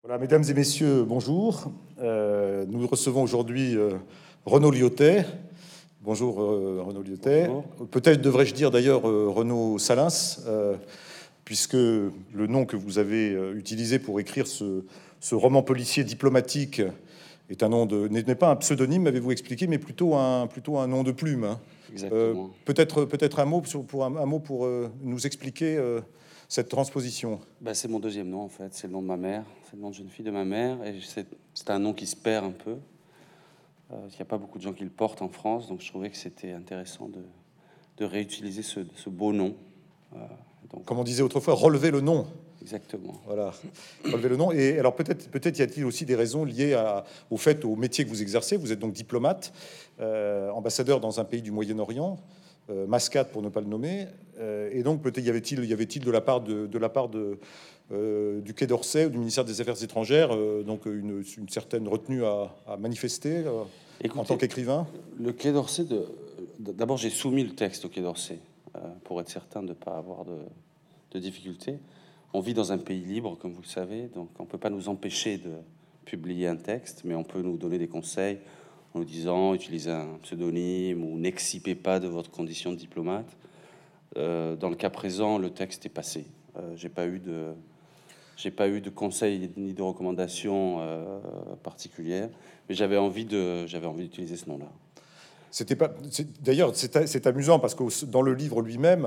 Voilà, mesdames et messieurs, bonjour. Nous recevons aujourd'hui Renaud Lyotet. Bonjour Renaud Lyotet. Bonjour. Peut-être devrais-je dire d'ailleurs Renaud Salins, puisque le nom que vous avez utilisé pour écrire ce roman policier diplomatique est un nom n'est pas un pseudonyme, m'avez-vous expliqué, mais plutôt un nom de plume. Hein. Exactement. Peut-être un mot un mot pour nous expliquer cette transposition. C'est mon deuxième nom en fait, c'est le nom de ma mère, c'est le nom de jeune fille de ma mère, et c'est un nom qui se perd un peu. Il n'y a pas beaucoup de gens qui le portent en France, donc je trouvais que c'était intéressant de réutiliser ce beau nom. Comme on disait autrefois, relever le nom. Exactement. Voilà, relever le nom. Et alors peut-être y a-t-il aussi des raisons liées au métier que vous exercez. Vous êtes donc diplomate, ambassadeur dans un pays du Moyen-Orient. Mascate pour ne pas le nommer, et donc peut-être y avait-il de la part du Quai d'Orsay ou du ministère des Affaires étrangères donc une certaine retenue à manifester en tant qu'écrivain. Le Quai d'Orsay, d'abord j'ai soumis le texte au Quai d'Orsay pour être certain de ne pas avoir de difficultés. On vit dans un pays libre, comme vous le savez, donc on ne peut pas nous empêcher de publier un texte, mais on peut nous donner des conseils en nous disant utilisez un pseudonyme ou n'excipez pas de votre condition de diplomate. Dans le cas présent, le texte est passé. J'ai pas eu de conseils ni de recommandations particulières, mais j'avais envie d'utiliser ce nom-là. D'ailleurs, c'est amusant parce que dans le livre lui-même,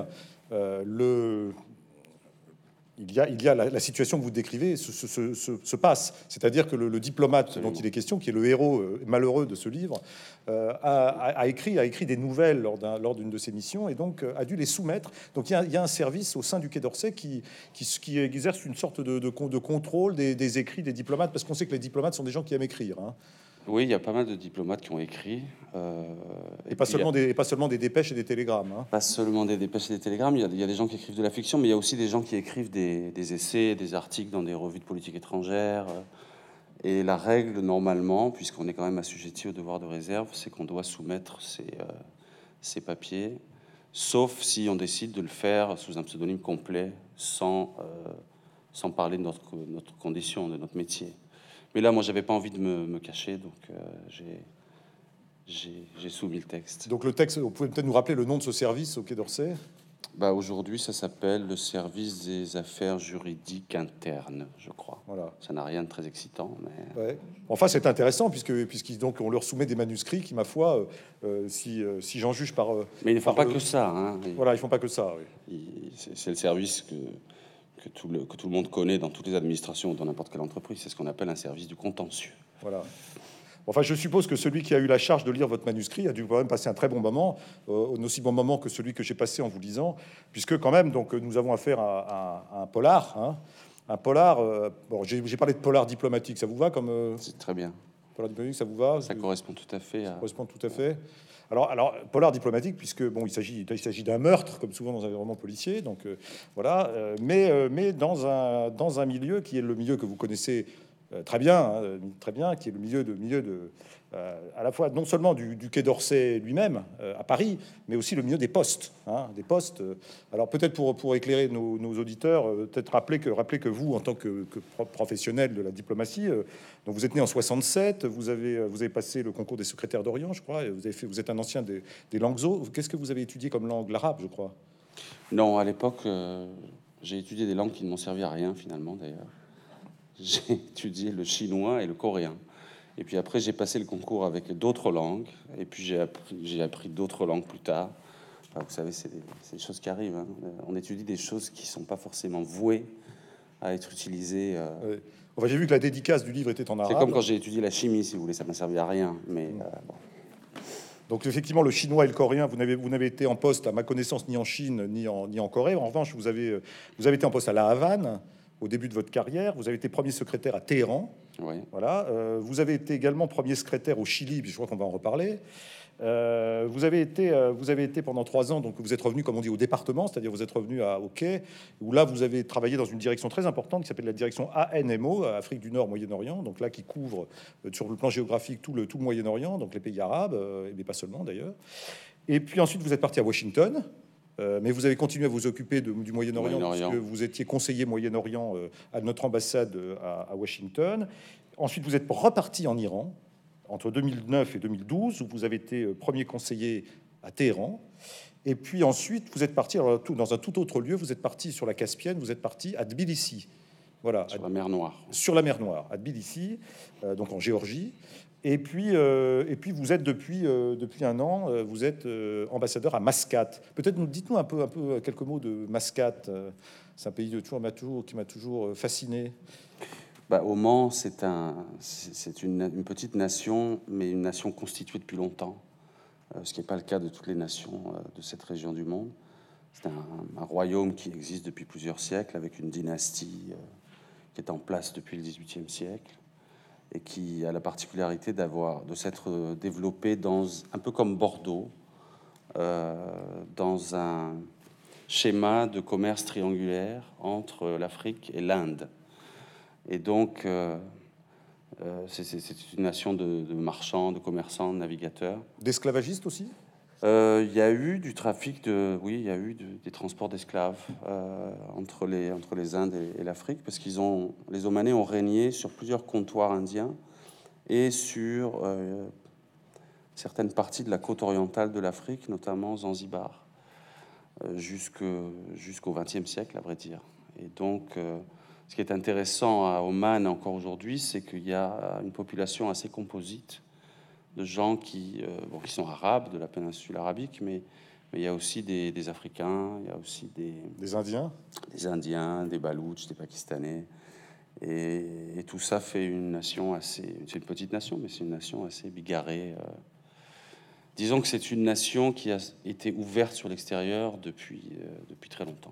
il y a la situation que vous décrivez se passe. C'est-à-dire que le diplomate Absolument. Dont il est question, qui est le héros malheureux de ce livre, a écrit des nouvelles lors d'une de ses missions et donc a dû les soumettre. Donc il y a un service au sein du Quai d'Orsay qui exerce une sorte de contrôle des écrits des diplomates, parce qu'on sait que les diplomates sont des gens qui aiment écrire. Hein. Oui, il y a pas mal de diplomates qui ont écrit. Et pas seulement des dépêches et des télégrammes. Hein. Pas seulement des dépêches et des télégrammes. Il y a des gens qui écrivent de la fiction, mais il y a aussi des gens qui écrivent des essais, des articles dans des revues de politique étrangère. Et la règle, normalement, puisqu'on est quand même assujetti au devoir de réserve, c'est qu'on doit soumettre ces papiers, sauf si on décide de le faire sous un pseudonyme complet, sans parler de notre condition, de notre métier. Mais là, moi, j'avais pas envie de me cacher, donc j'ai soumis le texte. Donc le texte, vous pouvez peut-être nous rappeler le nom de ce service au Quai d'Orsay ? Aujourd'hui, ça s'appelle le service des affaires juridiques internes, je crois. Voilà. Ça n'a rien de très excitant, mais... Ouais. Enfin, c'est intéressant, puisqu'ils donc on leur soumet des manuscrits qui, ma foi, si j'en juge par... Mais ils ne font pas que ça. Hein. Voilà, ils font pas que ça, oui. C'est le service que tout le monde connaît dans toutes les administrations ou dans n'importe quelle entreprise. C'est ce qu'on appelle un service du contentieux. Voilà. Enfin, je suppose que celui qui a eu la charge de lire votre manuscrit a dû quand même passer un très bon moment, un aussi bon moment que celui que j'ai passé en vous lisant, puisque quand même, donc, nous avons affaire à un polar. Hein, un polar. Bon, j'ai parlé de polar diplomatique. Ça vous va comme C'est très bien. Polar diplomatique, ça vous va ? Ça correspond tout à fait. Ça correspond tout à fait. Alors, polar diplomatique, puisque bon, il s'agit d'un meurtre, comme souvent dans un roman policier. Donc voilà, mais dans un milieu qui est le milieu que vous connaissez. Très bien, qui est le milieu de à la fois non seulement du Quai d'Orsay lui-même à Paris, mais aussi le milieu des postes. Hein, des postes. Alors peut-être pour éclairer nos auditeurs, peut-être rappeler que vous, en tant que professionnel de la diplomatie, donc vous êtes né en 67, vous avez passé le concours des secrétaires d'Orient, je crois, et vous êtes un ancien des langues O. Qu'est-ce que vous avez étudié comme langue ? L'arabe, je crois. Non, à l'époque, j'ai étudié des langues qui ne m'ont servi à rien finalement, d'ailleurs. J'ai étudié le chinois et le coréen. Et puis après, j'ai passé le concours avec d'autres langues. Et puis j'ai appris d'autres langues plus tard. Enfin, vous savez, c'est des choses qui arrivent. Hein. On étudie des choses qui ne sont pas forcément vouées à être utilisées. Enfin, j'ai vu que la dédicace du livre était en arabe. C'est comme quand j'ai étudié la chimie, si vous voulez. Ça m'a servi à rien. Mais bon. Donc effectivement, le chinois et le coréen, vous n'avez été en poste, à ma connaissance, ni en Chine, ni en Corée. En revanche, vous avez été en poste à La Havane, au début de votre carrière. Vous avez été premier secrétaire à Téhéran. Oui. Voilà. Vous avez été également premier secrétaire au Chili, puis je crois qu'on va en reparler. Vous avez été pendant 3 ans, donc vous êtes revenu, comme on dit, au département, c'est-à-dire vous êtes revenu au Quai, où là vous avez travaillé dans une direction très importante qui s'appelle la direction ANMO, Afrique du Nord, Moyen-Orient, donc là qui couvre sur le plan géographique tout le Moyen-Orient, donc les pays arabes, mais pas seulement d'ailleurs. Et puis ensuite vous êtes parti à Washington. Mais vous avez continué à vous occuper du Moyen-Orient, Moyen-Orient. puisque vous étiez conseiller Moyen-Orient à notre ambassade à Washington. Ensuite, vous êtes reparti en Iran entre 2009 et 2012, où vous avez été premier conseiller à Téhéran. Et puis ensuite, vous êtes parti dans un tout autre lieu. Vous êtes parti sur la Caspienne, vous êtes parti à Tbilissi. Voilà, Sur la mer Noire. Sur la mer Noire, à Tbilissi, donc en Géorgie. Et puis vous êtes depuis un an, vous êtes ambassadeur à Mascate. Peut-être dites-nous un peu quelques mots de Mascate. C'est un pays qui m'a toujours fasciné. Oman, c'est une petite nation, mais une nation constituée depuis longtemps, ce qui n'est pas le cas de toutes les nations de cette région du monde. C'est un royaume qui existe depuis plusieurs siècles, avec une dynastie qui est en place depuis le XVIIIe siècle, et qui a la particularité de s'être développé un peu comme Bordeaux, dans un schéma de commerce triangulaire entre l'Afrique et l'Inde. Et donc, c'est une nation de marchands, de commerçants, de navigateurs. D'esclavagistes aussi ? Il y a eu du trafic il y a eu des transports d'esclaves entre les Indes et l'Afrique, parce les Omanais ont régné sur plusieurs comptoirs indiens et sur certaines parties de la côte orientale de l'Afrique, notamment Zanzibar, jusqu'au XXe siècle, à vrai dire. Et donc, ce qui est intéressant à Oman encore aujourd'hui, c'est qu'il y a une population assez composite de gens qui sont arabes, de la péninsule arabique, mais il y a aussi des Africains, il y a aussi des Indiens, des Baloutches, des Pakistanais. Et tout ça fait une nation c'est une petite nation, mais c'est une nation assez bigarrée. Disons que c'est une nation qui a été ouverte sur l'extérieur depuis très longtemps.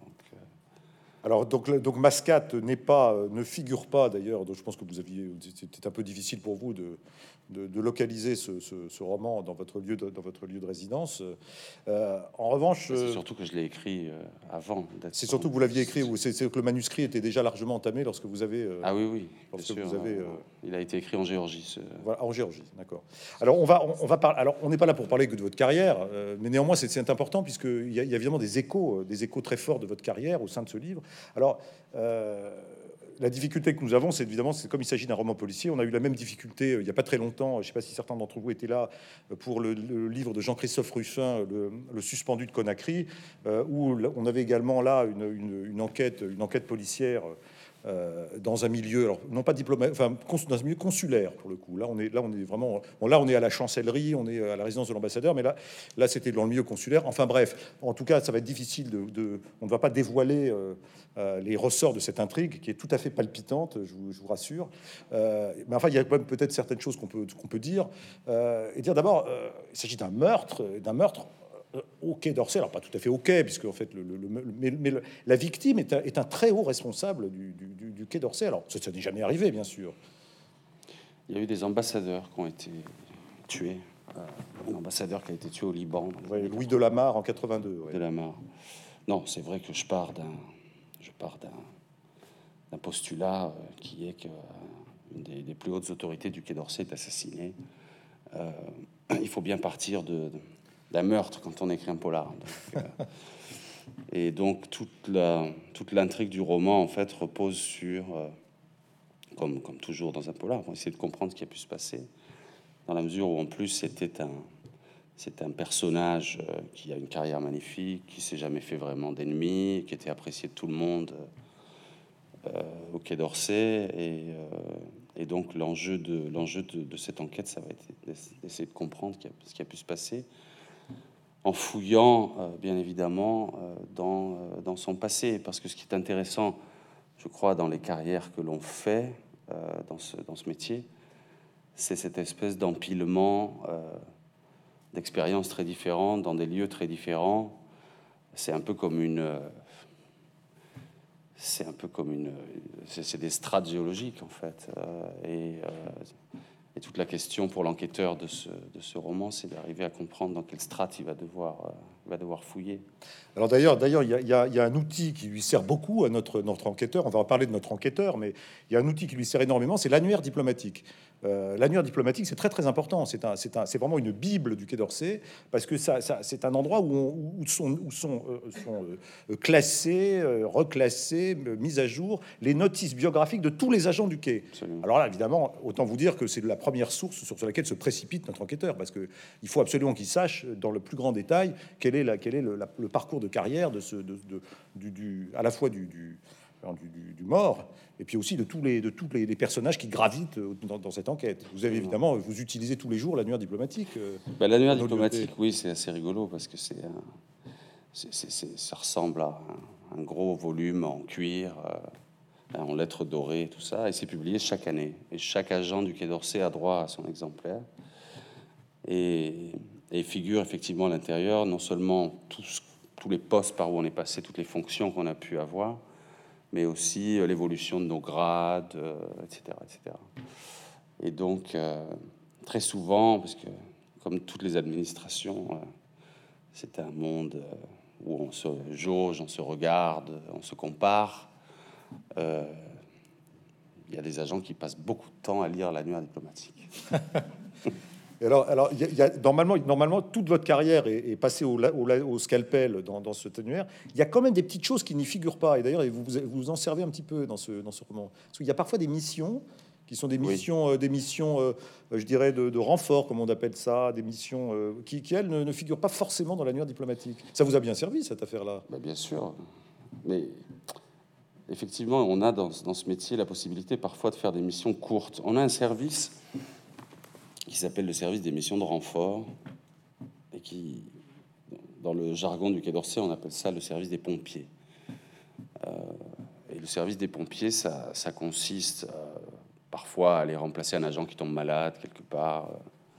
Alors, donc Mascate ne figure pas d'ailleurs. Donc je pense que c'était un peu difficile pour vous de localiser ce roman dans votre lieu de résidence. En revanche, c'est surtout que je l'ai écrit avant. C'est surtout que vous l'aviez écrit, ou c'est que le manuscrit était déjà largement entamé lorsque vous avez. Ah oui, lorsque vous avez. Il a été écrit en Géorgie. Voilà, en Géorgie, d'accord. Alors on va parler. Alors on n'est pas là pour parler que de votre carrière, mais néanmoins c'est important puisqu'il y a évidemment des échos très forts de votre carrière au sein de ce livre. Alors, la difficulté que nous avons, c'est évidemment, c'est comme il s'agit d'un roman policier, on a eu la même difficulté il n'y a pas très longtemps. Je ne sais pas si certains d'entre vous étaient là pour le livre de Jean-Christophe Ruffin, le suspendu de Conakry, où on avait également là une enquête policière dans un milieu, alors non pas diplomate, enfin dans un milieu consulaire pour le coup. Là on est vraiment, là on est à la chancellerie, on est à la résidence de l'ambassadeur, mais là c'était dans le milieu consulaire. Enfin bref, en tout cas ça va être difficile on ne va pas dévoiler les ressorts de cette intrigue qui est tout à fait palpitante, je vous rassure. Mais enfin il y a peut-être certaines choses qu'on peut dire et dire d'abord, il s'agit d'un meurtre au Quai d'Orsay, alors pas tout à fait au Quai, puisque en fait, la victime est un très haut responsable du Quai d'Orsay. Alors ça n'est jamais arrivé, bien sûr. Il y a eu des ambassadeurs qui ont été tués. Un ambassadeur qui a été tué au Liban. Ouais, Louis Delamarre en 82. Ouais. Delamarre. Non, c'est vrai que je pars d'un postulat qui est que une des plus hautes autorités du Quai d'Orsay est assassinée. Il faut bien partir d'un meurtre quand on écrit un polar. Donc, et donc toute l'intrigue du roman en fait repose sur, comme toujours dans un polar, on essaie de comprendre ce qui a pu se passer, dans la mesure où en plus c'est un personnage qui a une carrière magnifique, qui s'est jamais fait vraiment d'ennemis, qui était apprécié de tout le monde au Quai d'Orsay, et donc l'enjeu de cette enquête, ça va être d'essayer de comprendre ce qui a pu se passer, en fouillant, bien évidemment, dans son passé. Parce que ce qui est intéressant, je crois, dans les carrières que l'on fait dans ce métier, c'est cette espèce d'empilement d'expériences très différentes, dans des lieux très différents. C'est un peu comme c'est des strates géologiques, en fait. Et toute la question pour l'enquêteur de ce roman, c'est d'arriver à comprendre dans quelle strate il va devoir il va devoir fouiller. Alors d'ailleurs, il y a un outil qui lui sert beaucoup à notre enquêteur. On va parler de notre enquêteur, mais il y a un outil qui lui sert énormément, c'est l'annuaire diplomatique. L'annuaire diplomatique, c'est très important. C'est vraiment une bible du Quai d'Orsay parce que c'est un endroit où sont classés, reclassés, mises à jour les notices biographiques de tous les agents du Quai. Absolument. Alors là, évidemment, autant vous dire que c'est la première source sur laquelle se précipite notre enquêteur, parce que il faut absolument qu'il sache dans le plus grand détail quel est le parcours de carrière à la fois du mort et puis aussi de tous les personnages qui gravitent dans cette enquête. Vous avez évidemment, vous utilisez tous les jours l'annuaire diplomatique. L'annuaire diplomatique, oui, c'est assez rigolo parce que ça ressemble à un gros volume en cuir, en lettres dorées, tout ça, et c'est publié chaque année. Et chaque agent du Quai d'Orsay a droit à son exemplaire. Et figure effectivement à l'intérieur non seulement tous les postes par où on est passé, toutes les fonctions qu'on a pu avoir, mais aussi l'évolution de nos grades, etc., etc. Et donc, très souvent, parce que comme toutes les administrations, c'est un monde où on se jauge, on se regarde, on se compare. Il y a des agents qui passent beaucoup de temps à lire l'annuaire diplomatique. Et alors normalement, toute votre carrière est passée au scalpel dans cet annuaire. Il y a quand même des petites choses qui n'y figurent pas. Et d'ailleurs, vous en servez un petit peu dans ce roman. Parce qu'il y a parfois des missions qui sont des missions, je dirais, de renfort, comme on appelle ça, des missions qui elles, ne figurent pas forcément dans l'annuaire diplomatique. Ça vous a bien servi, cette affaire-là? Bien sûr. Mais effectivement, on a dans ce métier la possibilité parfois de faire des missions courtes. On a un service qui s'appelle le service des missions de renfort, et qui, dans le jargon du Quai d'Orsay, on appelle ça le service des pompiers. Et le service des pompiers, ça consiste parfois à aller remplacer un agent qui tombe malade quelque part,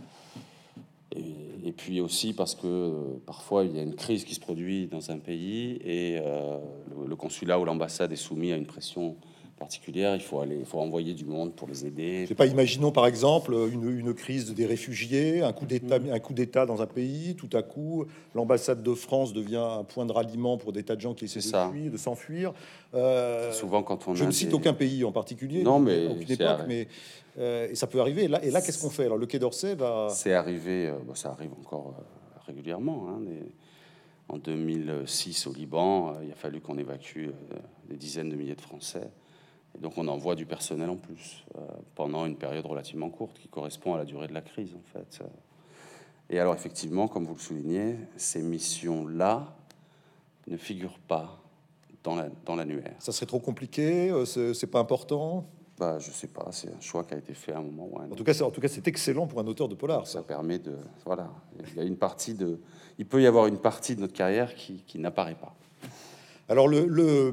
et puis aussi parce que parfois il y a une crise qui se produit dans un pays, et le consulat ou l'ambassade est soumis à une pression particulière, il faut envoyer du monde pour les aider. Je sais pas, imaginons par exemple une crise des réfugiés, un coup d'État dans un pays, tout à coup l'ambassade de France devient un point de ralliement pour des tas de gens qui essaient de s'enfuir. Souvent quand on je ne cite aucun pays en particulier, non, mais aucune époque, mais et ça peut arriver. Et là qu'est-ce qu'on fait? Alors le Quai d'Orsay va... C'est arrivé, ça arrive encore régulièrement. En 2006 au Liban, il a fallu qu'on évacue des dizaines de milliers de Français. Et donc on envoie du personnel en plus pendant une période relativement courte qui correspond à la durée de la crise en fait. Et alors effectivement, comme vous le soulignez, ces missions-là ne figurent pas dans l'annuaire. Ça serait trop compliqué, c'est pas important? Je sais pas, c'est un choix qui a été fait à un moment ou à un autre. En tout cas, c'est excellent pour un auteur de polar. Ça permet de... Voilà, il peut y avoir une partie de notre carrière qui n'apparaît pas. Alors le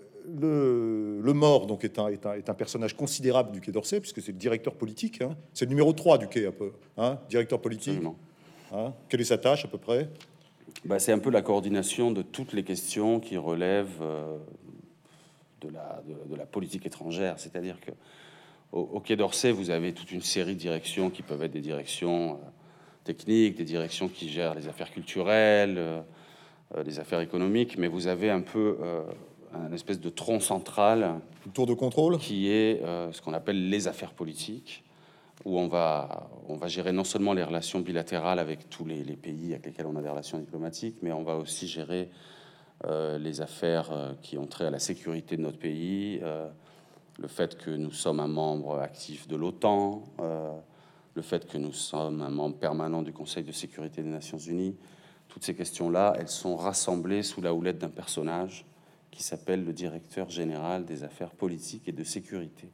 mort donc est un personnage considérable du Quai d'Orsay, puisque c'est le directeur politique, hein. C'est le numéro 3 du Quai, un peu, hein, directeur politique. Hein. Quelle est sa tâche à peu près? C'est un peu la coordination de toutes les questions qui relèvent de la politique étrangère. C'est-à-dire que au Quai d'Orsay, vous avez toute une série de directions qui peuvent être des directions techniques, des directions qui gèrent les affaires culturelles, les affaires économiques, mais vous avez un peu un espèce de tronc central, une tour de contrôle, qui est ce qu'on appelle les affaires politiques, où on va gérer non seulement les relations bilatérales avec tous les pays avec lesquels on a des relations diplomatiques, mais on va aussi gérer les affaires qui ont trait à la sécurité de notre pays, le fait que nous sommes un membre actif de l'OTAN, le fait que nous sommes un membre permanent du Conseil de sécurité des Nations Unies. Toutes ces questions-là, elles sont rassemblées sous la houlette d'un personnage qui s'appelle le directeur général des affaires politiques et de sécurité.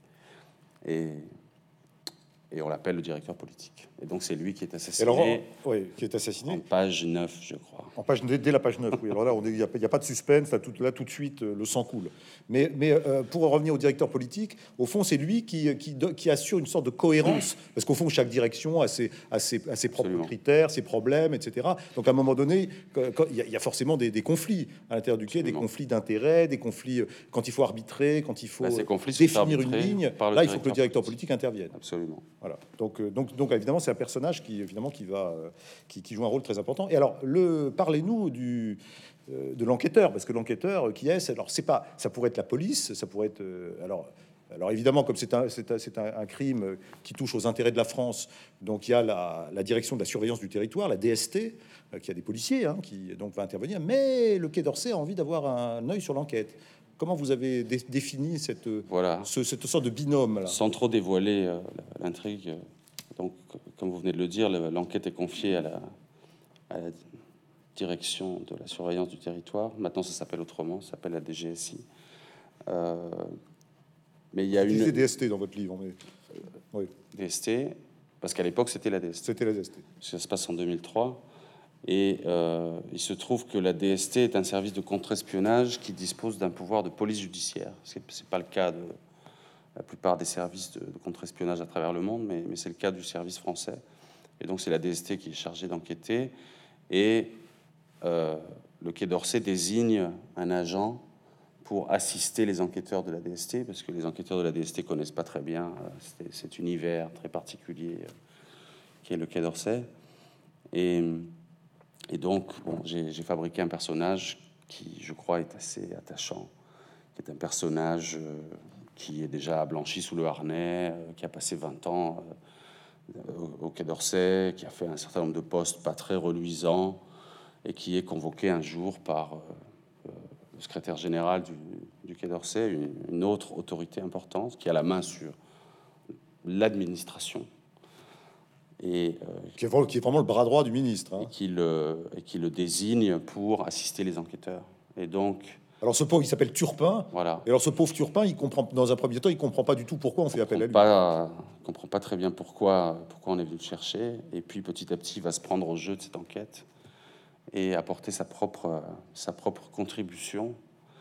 Et on l'appelle le directeur politique. Et donc, c'est lui qui est assassiné. Qui est assassiné. En page 9, je crois. Dès la page 9, oui. Alors là, il n'y a pas de suspense. Là, tout de suite, le sang coule. Mais pour revenir au directeur politique, au fond, c'est lui qui assure une sorte de cohérence. Parce qu'au fond, chaque direction a ses propres critères, ses problèmes, etc. Donc, à un moment donné, il y a forcément des conflits à l'intérieur du Quai, des conflits d'intérêts, des conflits quand il faut arbitrer, quand il faut définir une ligne. Là, il faut que le directeur politique intervienne. Absolument. Voilà. Donc évidemment, c'est un personnage qui joue un rôle très important. Et alors, parlez-nous de l'enquêteur, parce que l'enquêteur, qui est-ce? Alors, c'est pas, ça pourrait être la police, ça pourrait être alors évidemment, comme c'est un crime qui touche aux intérêts de la France, donc il y a la direction de la surveillance du territoire, la DST, qui a des policiers, hein, qui donc va intervenir. Mais le Quai d'Orsay a envie d'avoir un œil sur l'enquête. Comment vous avez défini cette sorte de binôme là? Sans trop dévoiler l'intrigue, donc comme vous venez de le dire, l'enquête est confiée à la direction de la surveillance du territoire. Maintenant, ça s'appelle autrement, ça s'appelle la DGSI. Mais il y a une DST dans votre livre, mais oui. DST, parce qu'à l'époque c'était la DST. C'était la DST. Ça se passe en 2003. Et il se trouve que la DST est un service de contre-espionnage qui dispose d'un pouvoir de police judiciaire. C'est pas le cas de la plupart des services de contre-espionnage à travers le monde, mais c'est le cas du service français. Et donc c'est la DST qui est chargée d'enquêter. Et le Quai d'Orsay désigne un agent pour assister les enquêteurs de la DST, parce que les enquêteurs de la DST connaissent pas très bien cet univers très particulier qui est le Quai d'Orsay. Et donc, bon, j'ai fabriqué un personnage qui, je crois, est assez attachant, qui est un personnage qui est déjà blanchi sous le harnais, qui a passé 20 ans au Quai d'Orsay, qui a fait un certain nombre de postes pas très reluisants, et qui est convoqué un jour par le secrétaire général du Quai d'Orsay, une autre autorité importante, qui a la main sur l'administration. Et qui est vraiment le bras droit du ministre, hein. Et qui le désigne pour assister les enquêteurs. Et donc, alors ce pauvre, il s'appelle Turpin. Voilà. Et alors ce pauvre Turpin, il comprend dans un premier temps, il comprend pas du tout pourquoi on fait appel à lui. Il comprend pas très bien pourquoi on est venu le chercher. Et puis petit à petit, il va se prendre au jeu de cette enquête et apporter sa propre contribution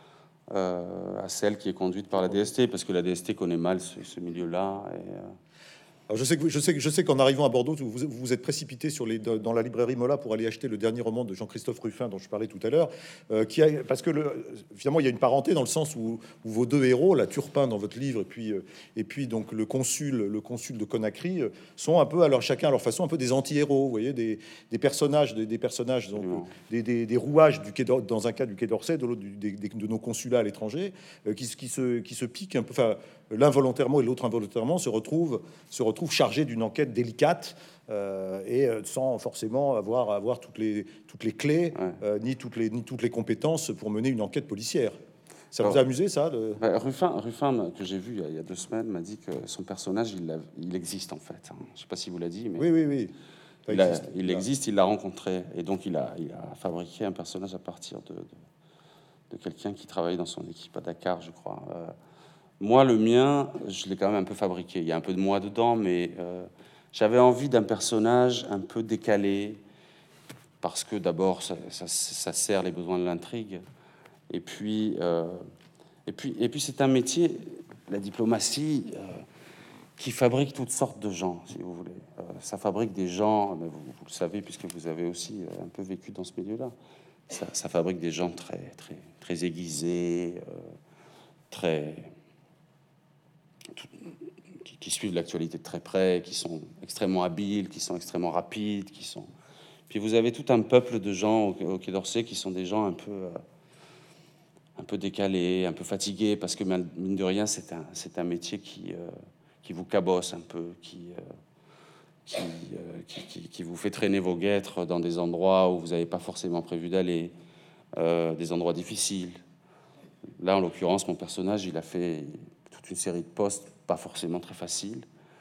à celle qui est conduite par la DST, parce que la DST connaît mal ce milieu-là. Alors je sais qu'en arrivant à Bordeaux, vous vous êtes précipité dans la librairie Mola pour aller acheter le dernier roman de Jean-Christophe Ruffin dont je parlais tout à l'heure, parce que finalement il y a une parenté dans le sens où vos deux héros, la Turpin dans votre livre et puis donc le consul de Conakry, sont un peu chacun à leur façon un peu des anti-héros, vous voyez, des personnages donc, des rouages du quai dans un cas du Quai d'Orsay, de l'autre de nos consulats à l'étranger, qui se piquent un peu, enfin l'un volontairement et l'autre involontairement se retrouvent chargés d'une enquête délicate et sans forcément avoir toutes les clés, ouais. ni toutes les compétences pour mener une enquête policière. Ça vous a amusé, ça Ruffin, que j'ai vu il y a 2 semaines, m'a dit que son personnage, il existe en fait. Je ne sais pas si vous l'a dit, mais oui. Il existe, il l'a rencontré, et donc il a fabriqué un personnage à partir de quelqu'un qui travaille dans son équipe à Dakar, je crois. Moi, le mien, je l'ai quand même un peu fabriqué. Il y a un peu de moi dedans, mais j'avais envie d'un personnage un peu décalé, parce que d'abord, ça sert les besoins de l'intrigue. Et puis c'est un métier, la diplomatie, qui fabrique toutes sortes de gens, si vous voulez. Ça fabrique des gens, vous le savez, puisque vous avez aussi un peu vécu dans ce milieu-là. Ça fabrique des gens très aiguisés, qui suivent l'actualité de très près, qui sont extrêmement habiles, qui sont extrêmement rapides, Puis vous avez tout un peuple de gens au Quai d'Orsay qui sont des gens un peu décalés, un peu fatigués, parce que mine de rien, c'est un métier qui vous cabosse un peu, qui vous fait traîner vos guêtres dans des endroits où vous n'avez pas forcément prévu d'aller, des endroits difficiles. Là, en l'occurrence, mon personnage, il a fait toute une série de postes pas forcément très faciles.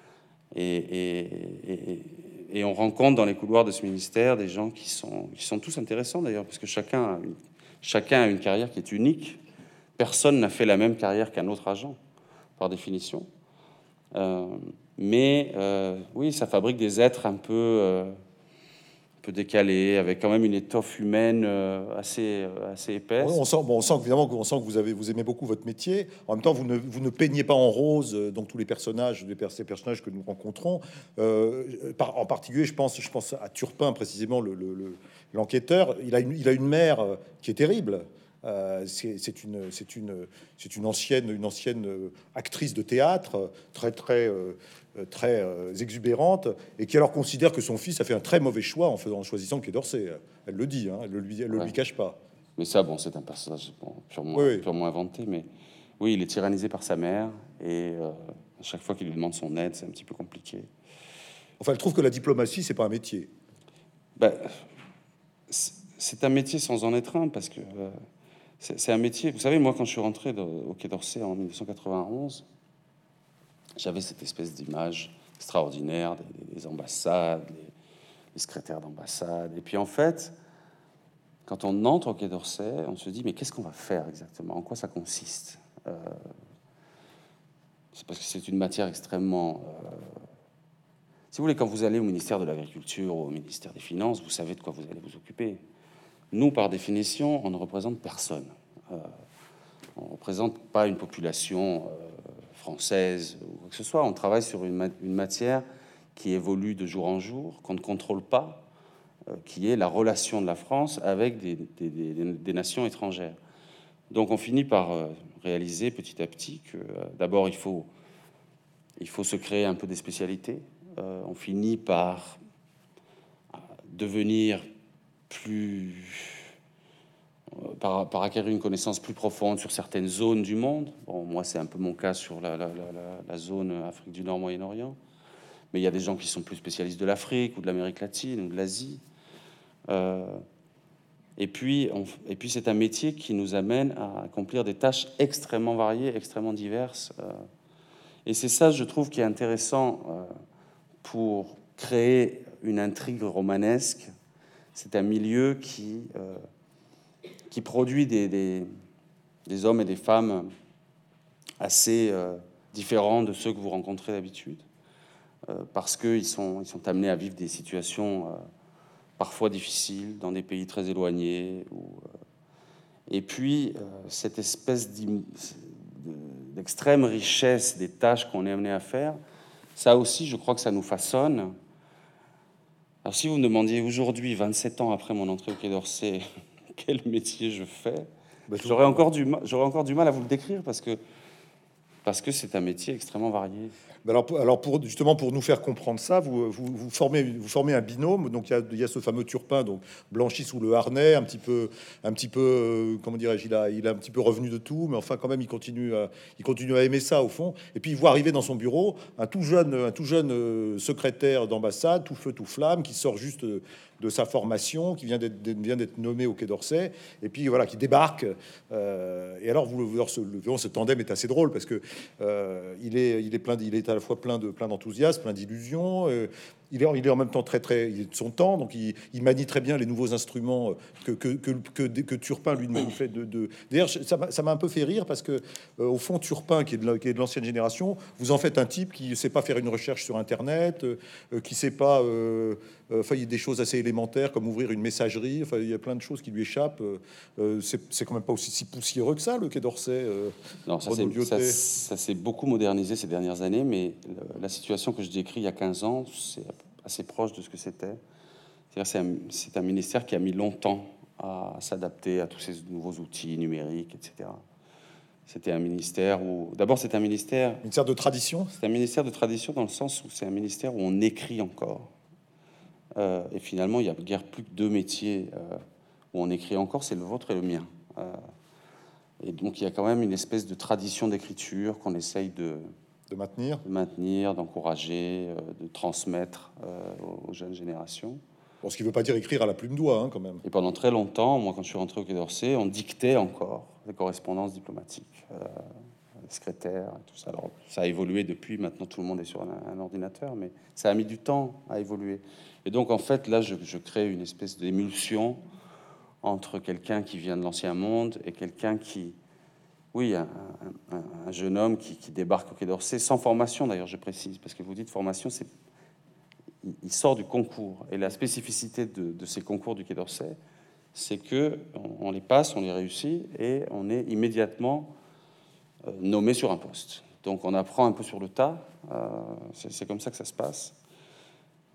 Et on rencontre dans les couloirs de ce ministère des gens qui sont tous intéressants, d'ailleurs, parce que chacun a une carrière qui est unique. Personne n'a fait la même carrière qu'un autre agent, par définition. Mais oui, ça fabrique des êtres un peu décalé, avec quand même une étoffe humaine assez épaisse. On sent évidemment que vous aimez beaucoup votre métier. En même temps, vous ne peignez pas en rose donc tous les personnages, ces personnages que nous rencontrons. En particulier, je pense à Turpin précisément, l'enquêteur. Il a une mère qui est terrible. C'est une ancienne actrice de théâtre, très exubérante, et qui alors considère que son fils a fait un très mauvais choix en choisissant le Quai d'Orsay. Elle le dit, hein, elle le Ouais. lui cache pas. Mais ça, bon, c'est un personnage Oui, oui. purement inventé, mais oui, il est tyrannisé par sa mère, et à chaque fois qu'il lui demande son aide, c'est un petit peu compliqué. Enfin, elle trouve que la diplomatie, c'est pas un métier. Ben, c'est un métier sans en être un, parce que c'est un métier. Vous savez, moi, quand je suis rentré au Quai d'Orsay en 1991, j'avais cette espèce d'image extraordinaire des ambassades, les secrétaires d'ambassade. Et puis, en fait, quand on entre au Quai d'Orsay, on se dit, mais qu'est-ce qu'on va faire exactement? En quoi ça consiste? C'est parce que c'est une matière extrêmement... si vous voulez, quand vous allez au ministère de l'Agriculture ou au ministère des Finances, vous savez de quoi vous allez vous occuper. Nous, par définition, on ne représente personne. On ne représente pas une population française ou quoi que ce soit. On travaille sur une matière qui évolue de jour en jour, qu'on ne contrôle pas, qui est la relation de la France avec des nations étrangères. Donc on finit par réaliser petit à petit que d'abord il faut se créer un peu des spécialités. On finit par devenir par acquérir une connaissance plus profonde sur certaines zones du monde. Bon, moi, c'est un peu mon cas sur la zone Afrique du Nord, Moyen-Orient. Mais il y a des gens qui sont plus spécialistes de l'Afrique ou de l'Amérique latine ou de l'Asie. Et puis, c'est un métier qui nous amène à accomplir des tâches extrêmement variées, extrêmement diverses. Et c'est ça, je trouve, qui est intéressant pour créer une intrigue romanesque. C'est un milieu qui produit des hommes et des femmes assez différents de ceux que vous rencontrez d'habitude, parce qu'ils sont amenés à vivre des situations parfois difficiles dans des pays très éloignés. Et puis, cette espèce d'extrême richesse des tâches qu'on est amené à faire, ça aussi, je crois que ça nous façonne. Alors, si vous me demandiez aujourd'hui, 27 ans après mon entrée au Quai d'Orsay, quel métier je fais, j'aurais encore du mal à vous le décrire parce que c'est un métier extrêmement varié. Alors justement pour nous faire comprendre ça, vous formez un binôme. Donc il y a ce fameux Turpin, donc blanchi sous le harnais, un petit peu comment dirais-je, il a un petit peu revenu de tout, mais enfin quand même il continue à aimer ça au fond. Et puis il voit arriver dans son bureau un tout jeune secrétaire d'ambassade, tout feu tout flamme, qui sort juste de sa formation, qui vient d'être nommé au Quai d'Orsay, et puis voilà, qui débarque. Et alors, ce tandem est assez drôle parce que il est à la fois plein d'enthousiasme, plein d'illusions. Il est en même temps il est de son temps, donc il manie très bien les nouveaux instruments que Turpin lui fait. D'ailleurs, ça m'a un peu fait rire parce que au fond, Turpin, qui est de l'ancienne génération, vous en faites un type qui sait pas faire une recherche sur Internet, qui sait pas. Enfin, il y a des choses assez élémentaires comme ouvrir une messagerie. Enfin, il y a plein de choses qui lui échappent. C'est quand même pas aussi si poussiéreux que ça, le Quai d'Orsay. Non, ça s'est beaucoup modernisé ces dernières années, mais la situation que je décris il y a 15 ans, c'est assez proche de ce que c'était. C'est un ministère qui a mis longtemps à s'adapter à tous ces nouveaux outils numériques, etc. C'était un ministère d'abord, c'est un ministère de tradition. C'est un ministère de tradition dans le sens où c'est un ministère où on écrit encore. Et finalement, il y a guère plus que deux métiers où on écrit encore, c'est le vôtre et le mien. Et donc, il y a quand même une espèce de tradition d'écriture qu'on essaye de maintenir, d'encourager, de transmettre aux jeunes générations. Bon, ce qui ne veut pas dire écrire à la plume doigt, hein, quand même. Et pendant très longtemps, moi, quand je suis rentré au Quai d'Orsay, on dictait encore des correspondances diplomatiques, secrétaires, et tout ça. Alors, ça a évolué depuis. Maintenant, tout le monde est sur un ordinateur, mais ça a mis du temps à évoluer. Et donc, en fait, là, je crée une espèce d'émulsion entre quelqu'un qui vient de l'ancien monde et quelqu'un qui... Oui, un jeune homme qui débarque au Quai d'Orsay, sans formation d'ailleurs, je précise, parce que vous dites formation, il sort du concours. Et la spécificité de ces concours du Quai d'Orsay, c'est que on les passe, on les réussit, et on est immédiatement nommé sur un poste. Donc on apprend un peu sur le tas, c'est comme ça que ça se passe.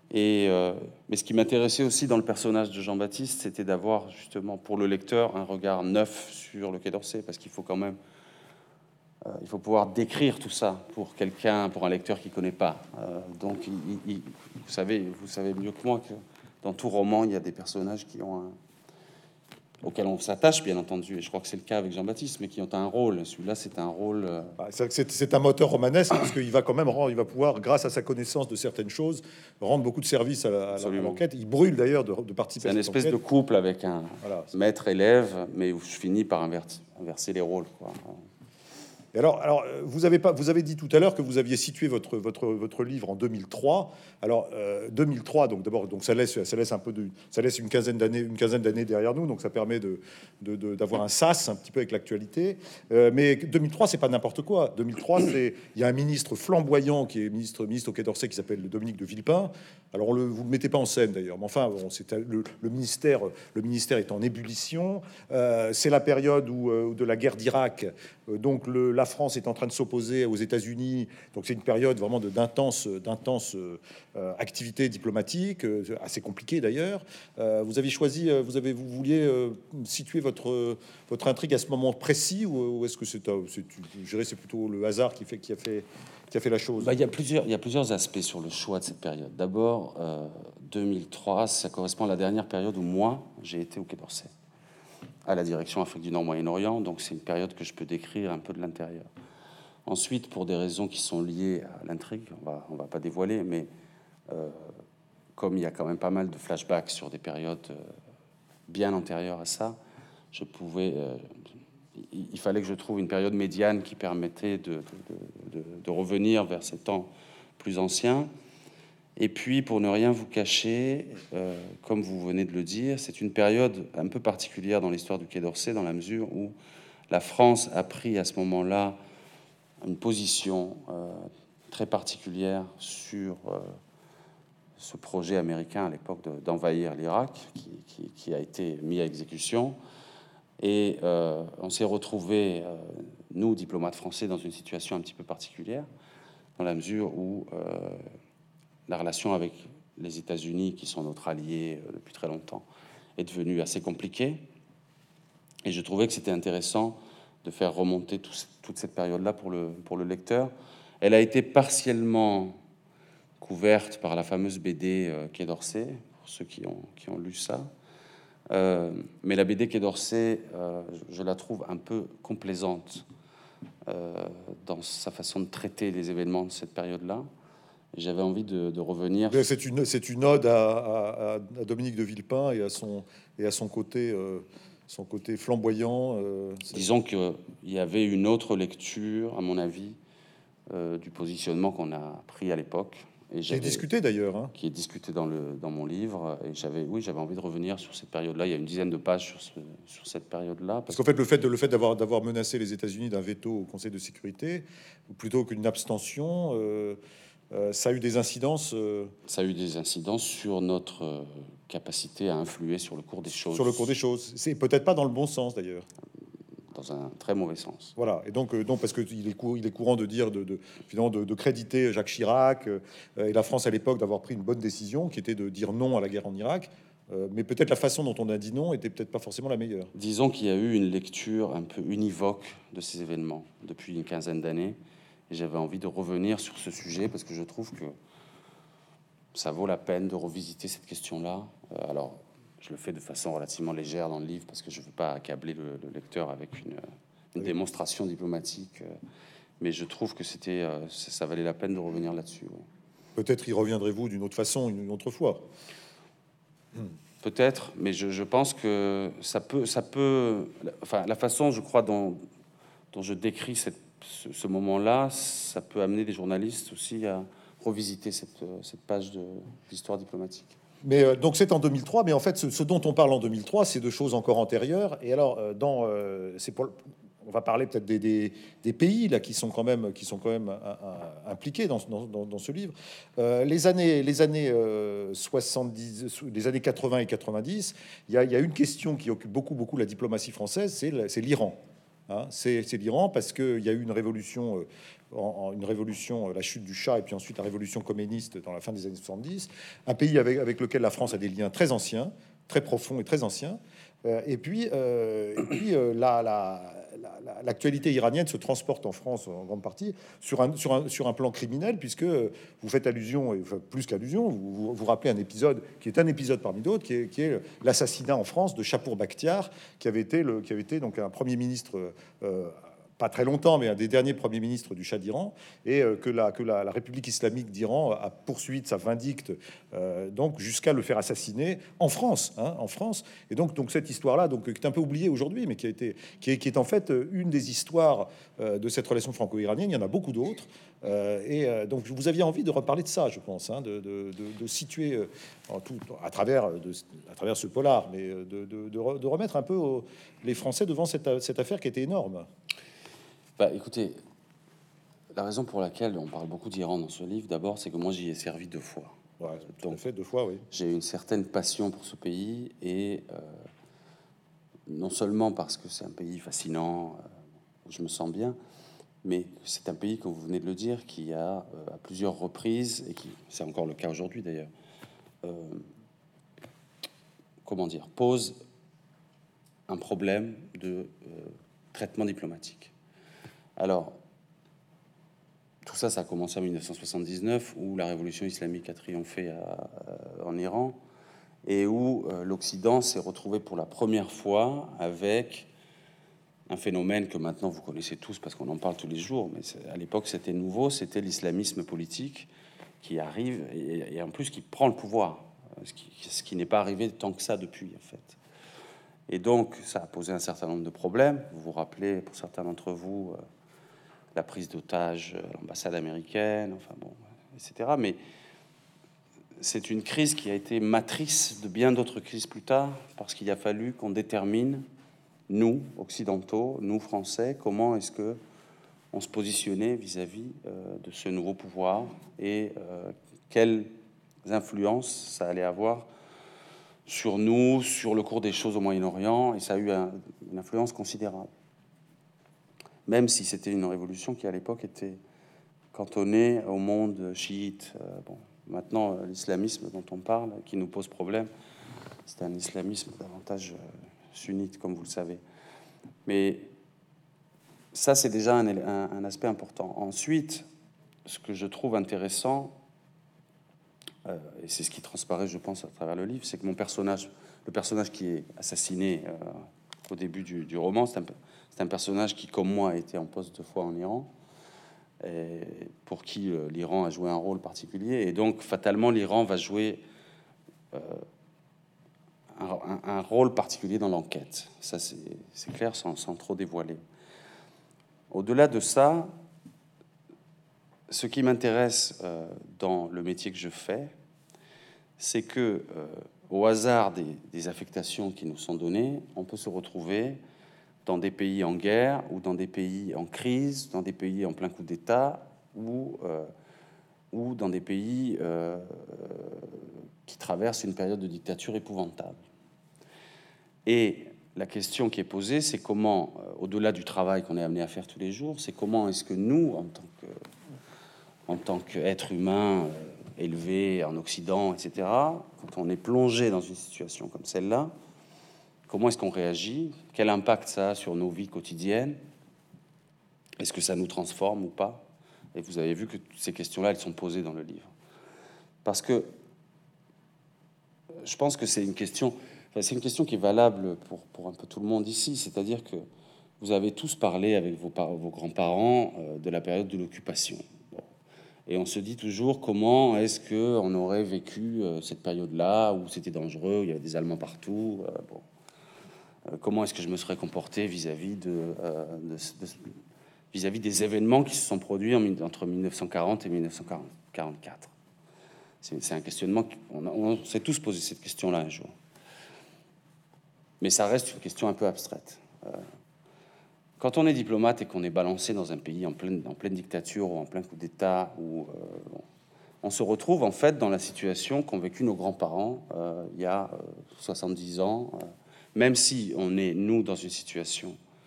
Mais ce qui m'intéressait aussi dans le personnage de Jean-Baptiste, c'était d'avoir justement pour le lecteur un regard neuf sur le Quai d'Orsay, parce qu'il faut quand même, il faut pouvoir décrire tout ça pour quelqu'un, pour un lecteur qui connaît pas. Donc, vous savez mieux que moi que dans tout roman, il y a des personnages auxquels on s'attache, bien entendu, et je crois que c'est le cas avec Jean-Baptiste, mais qui ont un rôle. Celui-là, c'est un rôle... C'est un moteur romanesque, parce qu'il va quand même il va pouvoir, grâce à sa connaissance de certaines choses, rendre beaucoup de services à l'enquête. Il brûle d'ailleurs de participer. C'est une espèce de couple avec un maître-élève, mais où je finis par inverser les rôles, quoi. Et alors, vous avez dit tout à l'heure que vous aviez situé votre livre en 2003. Alors 2003, donc d'abord, donc ça laisse une quinzaine d'années derrière nous, donc ça permet d'avoir un sas un petit peu avec l'actualité. Mais 2003, c'est pas n'importe quoi. 2003, il y a un ministre flamboyant qui est ministre au Quai d'Orsay qui s'appelle Dominique de Villepin. Alors vous le mettez pas en scène d'ailleurs, mais enfin bon, le ministère est en ébullition. C'est la période où de la guerre d'Irak. Donc la France est en train de s'opposer aux États-Unis. Donc c'est une période vraiment d'intense activité diplomatique, assez compliquée d'ailleurs. Vous avez choisi, vous vouliez situer votre intrigue à ce moment précis, ou est-ce que c'est plutôt le hasard qui a fait la chose? Il y a plusieurs aspects sur le choix de cette période. D'abord, 2003, ça correspond à la dernière période où moi j'ai été au Quai d'Orsay, à la direction Afrique du Nord, Moyen-Orient, donc c'est une période que je peux décrire un peu de l'intérieur. Ensuite, pour des raisons qui sont liées à l'intrigue, on va pas dévoiler, mais comme il y a quand même pas mal de flashbacks sur des périodes bien antérieures à ça, il fallait que je trouve une période médiane qui permettait de revenir vers ces temps plus anciens. Et puis, pour ne rien vous cacher, comme vous venez de le dire, c'est une période un peu particulière dans l'histoire du Quai d'Orsay, dans la mesure où la France a pris à ce moment-là une position très particulière sur ce projet américain à l'époque d'envahir l'Irak, qui a été mis à exécution. Et on s'est retrouvés, nous, diplomates français, dans une situation un petit peu particulière, dans la mesure où la relation avec les États-Unis, qui sont notre allié depuis très longtemps, est devenue assez compliquée. Et je trouvais que c'était intéressant de faire remonter toute cette période-là pour le lecteur. Elle a été partiellement couverte par la fameuse BD Quai d'Orsay, pour ceux qui ont lu ça. Mais la BD Quai d'Orsay, je la trouve un peu complaisante dans sa façon de traiter les événements de cette période-là. J'avais envie de revenir. C'est une ode à Dominique de Villepin et à son côté flamboyant. Disons qu'il y avait une autre lecture, à mon avis, du positionnement qu'on a pris à l'époque. Qui est discuté d'ailleurs. Hein. Qui est discuté dans mon livre. Et j'avais envie de revenir sur cette période-là. Il y a une dizaine de pages sur cette période-là. Parce qu'en fait, le fait d'avoir menacé les États-Unis d'un veto au Conseil de sécurité, plutôt qu'une abstention, ça a eu des incidences. Ça a eu des incidences sur notre capacité à influer sur le cours des choses. Sur le cours des choses. C'est peut-être pas dans le bon sens d'ailleurs. Dans un très mauvais sens. Voilà. Et donc parce qu'il est courant de dire finalement de créditer Jacques Chirac et la France à l'époque d'avoir pris une bonne décision qui était de dire non à la guerre en Irak. Mais peut-être la façon dont on a dit non était peut-être pas forcément la meilleure. Disons qu'il y a eu une lecture un peu univoque de ces événements depuis une quinzaine d'années. Et j'avais envie de revenir sur ce sujet parce que je trouve que ça vaut la peine de revisiter cette question-là. Alors, je le fais de façon relativement légère dans le livre parce que je ne veux pas accabler le lecteur avec une démonstration diplomatique. Mais je trouve que ça valait la peine de revenir là-dessus. Oui. Peut-être y reviendrez-vous d'une autre façon, une autre fois. Peut-être, mais je pense que ça peut. Enfin, la façon, je crois, dont je décris ce moment-là, ça peut amener des journalistes aussi à revisiter cette page d'histoire diplomatique. Mais donc c'est en 2003, mais en fait ce dont on parle en 2003, c'est de choses encore antérieures. Et alors on va parler peut-être des pays là qui sont quand même impliqués dans ce livre. Les années 70, les années 80 et 90, il y a une question qui occupe beaucoup la diplomatie française, c'est l'Iran. hein. C'est l'Iran parce qu'il y a eu une révolution, la chute du Shah et puis ensuite la révolution communiste dans la fin des années 70. Un pays avec lequel la France a des liens très anciens, très profonds et très anciens. L'actualité iranienne se transporte en France en grande partie sur un plan criminel, puisque vous faites allusion, et enfin, plus qu'allusion, vous rappelez un épisode qui est un épisode parmi d'autres, qui est l'assassinat en France de Chapour Bakhtiar, qui avait été donc un premier ministre pas très longtemps, mais un des derniers premiers ministres du Shah d'Iran, et que la République islamique d'Iran a poursuivi de sa vindicte, donc jusqu'à le faire assassiner en France, hein, en France. Et donc cette histoire-là, donc qui est un peu oubliée aujourd'hui, mais qui est en fait une des histoires de cette relation franco-iranienne. Il y en a beaucoup d'autres, donc vous aviez envie de reparler de ça, je pense, hein, de situer en tout à travers ce polar, mais de remettre un peu les Français devant cette affaire qui était énorme. Bah, écoutez, la raison pour laquelle on parle beaucoup d'Iran dans ce livre, d'abord, c'est que moi, j'y ai servi 2 fois. Ouais, donc, fait 2 fois, oui. J'ai une certaine passion pour ce pays, et non seulement parce que c'est un pays fascinant, où je me sens bien, mais c'est un pays, comme vous venez de le dire, qui a à plusieurs reprises, et qui, c'est encore le cas aujourd'hui d'ailleurs, pose un problème de traitement diplomatique. Alors, tout ça, ça a commencé en 1979, où la révolution islamique a triomphé en Iran, et où l'Occident s'est retrouvé pour la première fois avec un phénomène que maintenant vous connaissez tous parce qu'on en parle tous les jours, mais à l'époque c'était nouveau, c'était l'islamisme politique qui arrive et en plus qui prend le pouvoir, ce qui n'est pas arrivé tant que ça depuis, en fait. Et donc ça a posé un certain nombre de problèmes. Vous vous rappelez, pour certains d'entre vous, la prise d'otage à l'ambassade américaine, enfin bon, etc. Mais c'est une crise qui a été matrice de bien d'autres crises plus tard, parce qu'il a fallu qu'on détermine, nous, occidentaux, nous, Français, comment est-ce que on se positionnait vis-à-vis de ce nouveau pouvoir, et quelles influences ça allait avoir sur nous, sur le cours des choses au Moyen-Orient, et ça a eu une influence considérable. Même si c'était une révolution qui, à l'époque, était cantonnée au monde chiite. Maintenant, l'islamisme dont on parle, qui nous pose problème, c'est un islamisme davantage sunnite, comme vous le savez. Mais ça, c'est déjà un aspect important. Ensuite, ce que je trouve intéressant, et c'est ce qui transparaît, je pense, à travers le livre, c'est que le personnage qui est assassiné au début du roman, c'est un personnage qui, comme moi, a été en poste 2 fois en Iran, et pour qui l'Iran a joué un rôle particulier. Et donc, fatalement, l'Iran va jouer un rôle particulier dans l'enquête. Ça, c'est clair, sans trop dévoiler. Au-delà de ça, ce qui m'intéresse dans le métier que je fais, c'est que, au hasard des affectations qui nous sont données, on peut se retrouver dans des pays en guerre, ou dans des pays en crise, dans des pays en plein coup d'État, ou dans des pays qui traversent une période de dictature épouvantable. Et la question qui est posée, c'est comment, au-delà du travail qu'on est amené à faire tous les jours, c'est comment est-ce que nous, en tant qu'être humain élevé en Occident, etc., quand on est plongé dans une situation comme celle-là, comment est-ce qu'on réagit? Quel impact ça a sur nos vies quotidiennes? Est-ce que ça nous transforme ou pas? Et vous avez vu que ces questions-là, elles sont posées dans le livre. Parce que je pense que c'est une question qui est valable pour un peu tout le monde ici. C'est-à-dire que vous avez tous parlé avec vos grands-parents de la période de l'occupation. Et on se dit toujours comment est-ce qu'on aurait vécu cette période-là où c'était dangereux, il y avait des Allemands partout. Comment est-ce que je me serais comporté vis-à-vis des événements qui se sont produits entre 1940 et 1944. C'est un questionnement, on s'est tous posé cette question-là un jour. Mais ça reste une question un peu abstraite. Quand on est diplomate et qu'on est balancé dans un pays en pleine dictature ou en plein coup d'État, on se retrouve en fait dans la situation qu'ont vécu nos grands-parents il y a 70 ans, même si on est, nous, dans une situation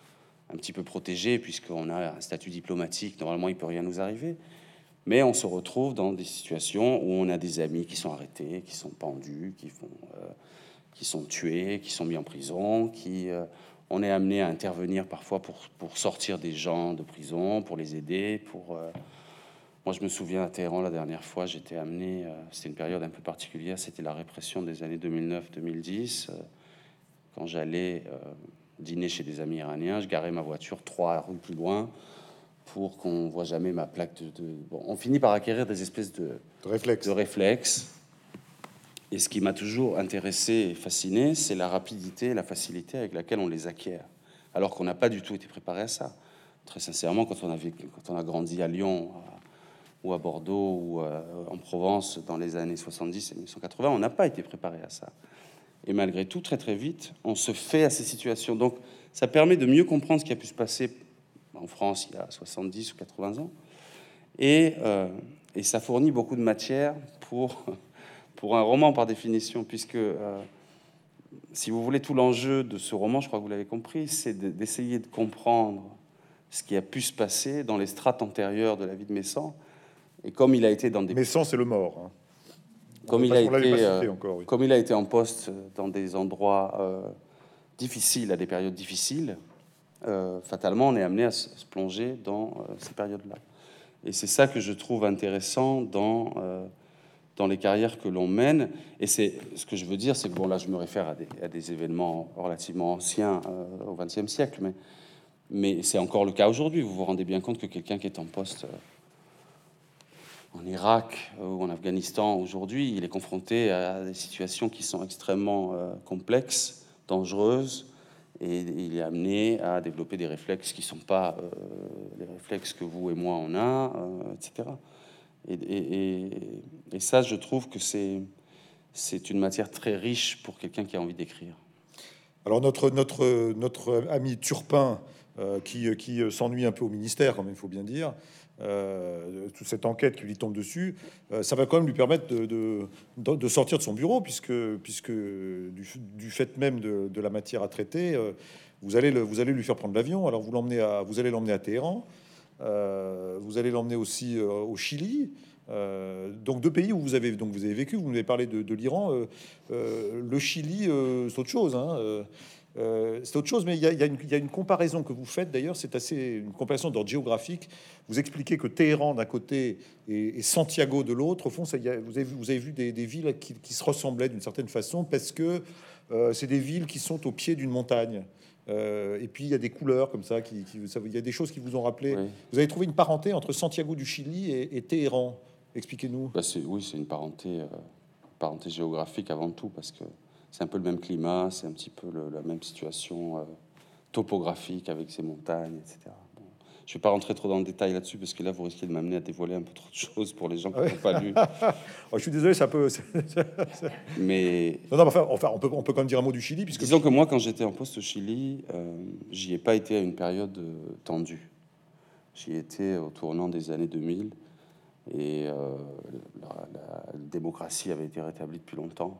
un petit peu protégé, puisqu'on a un statut diplomatique. Normalement, il ne peut rien nous arriver. Mais on se retrouve dans des situations où on a des amis qui sont arrêtés, qui sont pendus, qui sont tués, qui sont mis en prison, on est amené à intervenir parfois pour sortir des gens de prison, pour les aider. Moi, je me souviens à Téhéran, la dernière fois, j'étais amené, c'était une période un peu particulière, c'était la répression des années 2009-2010. Quand j'allais dîner chez des amis iraniens, je garais ma voiture 3 rues plus loin pour qu'on voit jamais ma plaque Bon, on finit par acquérir des espèces de réflexes. Et ce qui m'a toujours intéressé et fasciné, c'est la rapidité et la facilité avec laquelle on les acquiert, alors qu'on n'a pas du tout été préparé à ça. Très sincèrement, quand on a grandi à Lyon ou à Bordeaux ou en Provence dans les années 70 et 1980, on n'a pas été préparé à ça. Et malgré tout, très très vite, on se fait à ces situations. Donc ça permet de mieux comprendre ce qui a pu se passer en France il y a 70 ou 80 ans. Et ça fournit beaucoup de matière pour un roman par définition, puisque, si vous voulez, tout l'enjeu de ce roman, je crois que vous l'avez compris, c'est d'essayer de comprendre ce qui a pu se passer dans les strates antérieures de la vie de Messant. Et comme il a été dans des... Messant, c'est le mort. Hein. Comme il a été en poste dans des endroits difficiles, à des périodes difficiles, fatalement, on est amené à se plonger dans ces périodes-là. Et c'est ça que je trouve intéressant dans les carrières que l'on mène. Et c'est ce que je veux dire, c'est que, bon, là, je me réfère à des événements relativement anciens au XXe siècle, mais c'est encore le cas aujourd'hui. Vous vous rendez bien compte que quelqu'un qui est en poste en Irak ou en Afghanistan aujourd'hui, il est confronté à des situations qui sont extrêmement complexes, dangereuses, et il est amené à développer des réflexes qui ne sont pas les réflexes que vous et moi on a, etc. Et ça, je trouve que c'est une matière très riche pour quelqu'un qui a envie d'écrire. Alors notre ami Turpin, qui s'ennuie un peu au ministère, quand même, il faut bien dire, toute cette enquête qui lui tombe dessus, ça va quand même lui permettre de sortir de son bureau, puisque du fait même de la matière à traiter, vous allez lui faire prendre l'avion. Alors vous allez l'emmener à Téhéran, vous allez l'emmener aussi au Chili. Donc 2 pays où vous avez vécu. Vous m'avez parlé de l'Iran, le Chili, c'est autre chose. Hein, c'est autre chose, mais il y a une comparaison que vous faites d'ailleurs, c'est une comparaison d'ordre géographique. Vous expliquez que Téhéran d'un côté et Santiago de l'autre, au fond, vous avez vu des villes qui se ressemblaient d'une certaine façon, parce que c'est des villes qui sont au pied d'une montagne. Et puis il y a des couleurs comme ça, il y a des choses qui vous ont rappelé. Oui. Vous avez trouvé une parenté entre Santiago du Chili et Téhéran. Expliquez-nous. C'est une parenté géographique avant tout, parce que c'est un peu le même climat, c'est un petit peu la même situation topographique avec ces montagnes, etc. Bon, je ne vais pas rentrer trop dans le détail là-dessus, parce que là, vous risquez de m'amener à dévoiler un peu trop de choses pour les gens qui n'ont pas lu. Oh, je suis désolé, ça peut... Mais... Non, enfin, on peut quand même dire un mot du Chili, puisque... Disons que moi, quand j'étais en poste au Chili, j'y ai pas été à une période tendue. J'y étais au tournant des années 2000, et la démocratie avait été rétablie depuis longtemps.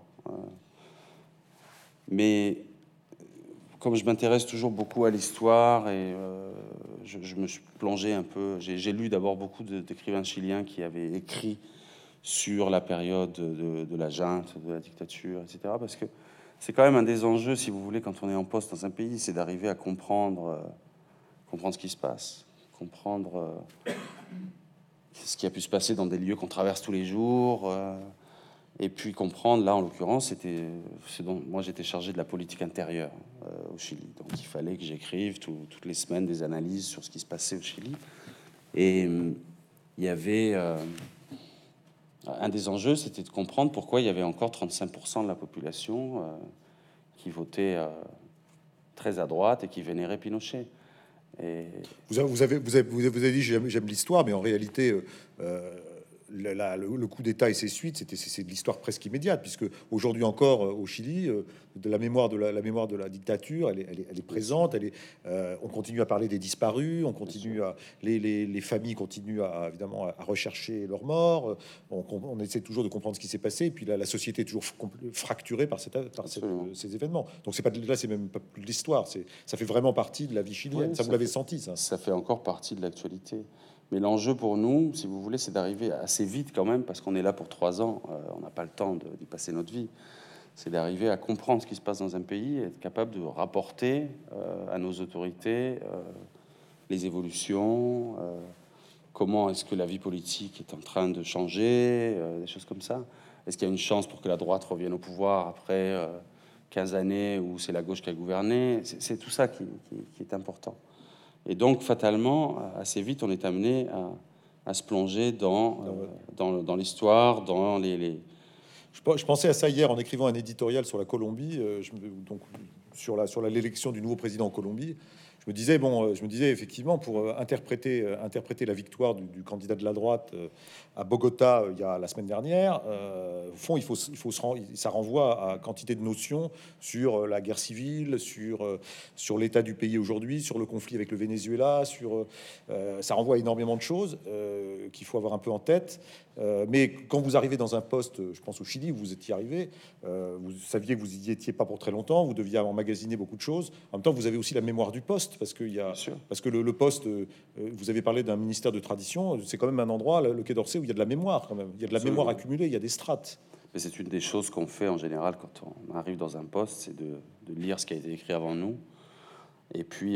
Mais comme je m'intéresse toujours beaucoup à l'histoire, et je me suis plongé un peu... J'ai lu d'abord beaucoup d'écrivains chiliens qui avaient écrit sur la période de la junte, de la dictature, etc. Parce que c'est quand même un des enjeux, si vous voulez, quand on est en poste dans un pays, c'est d'arriver à comprendre ce qui se passe, comprendre ce qui a pu se passer dans des lieux qu'on traverse tous les jours, et puis comprendre, là en l'occurrence, moi j'étais chargé de la politique intérieure au Chili, donc il fallait que j'écrive toutes les semaines des analyses sur ce qui se passait au Chili, et il y avait un des enjeux, c'était de comprendre pourquoi il y avait encore 35% de la population qui votait très à droite et qui vénérait Pinochet. Et... Vous avez dit j'aime l'histoire, mais en réalité, le coup d'État et ses suites, c'est de l'histoire presque immédiate, puisque aujourd'hui encore au Chili, de la mémoire de la dictature, elle est présente. On continue à parler des disparus, les familles continuent évidemment à rechercher leurs morts. On essaie toujours de comprendre ce qui s'est passé, et puis la société est toujours fracturée par ces événements. Donc c'est même pas plus de l'histoire, ça fait vraiment partie de la vie chilienne. Ça, vous l'avez senti, ça? Ça fait encore partie de l'actualité. Mais l'enjeu pour nous, si vous voulez, c'est d'arriver assez vite quand même, parce qu'on est là pour 3 ans, on n'a pas le temps d'y passer notre vie. C'est d'arriver à comprendre ce qui se passe dans un pays, et être capable de rapporter à nos autorités les évolutions, comment est-ce que la vie politique est en train de changer, des choses comme ça. Est-ce qu'il y a une chance pour que la droite revienne au pouvoir après 15 années où c'est la gauche qui a gouverné? C'est tout ça qui est important. Et donc, fatalement, assez vite, on est amené à se plonger dans l'histoire, dans les... Je pensais à ça hier en écrivant un éditorial sur la Colombie, donc sur l'élection du nouveau président en Colombie. Je me disais effectivement, pour interpréter la victoire du candidat de la droite à Bogota il y a la semaine dernière, au fond, ça renvoie à quantité de notions sur la guerre civile, sur l'état du pays aujourd'hui, sur le conflit avec le Venezuela, ça renvoie à énormément de choses qu'il faut avoir un peu en tête. Mais quand vous arrivez dans un poste, je pense au Chili, où vous étiez arrivé, vous saviez que vous y étiez pas pour très longtemps, vous deviez emmagasiner beaucoup de choses. En même temps, vous avez aussi la mémoire du poste, parce que le poste, vous avez parlé d'un ministère de tradition, c'est quand même un endroit, le Quai d'Orsay, où il y a de la mémoire quand même. Il y a de la mémoire accumulée, il y a des strates. Mais c'est une des choses qu'on fait en général quand on arrive dans un poste, c'est de lire ce qui a été écrit avant nous. Et puis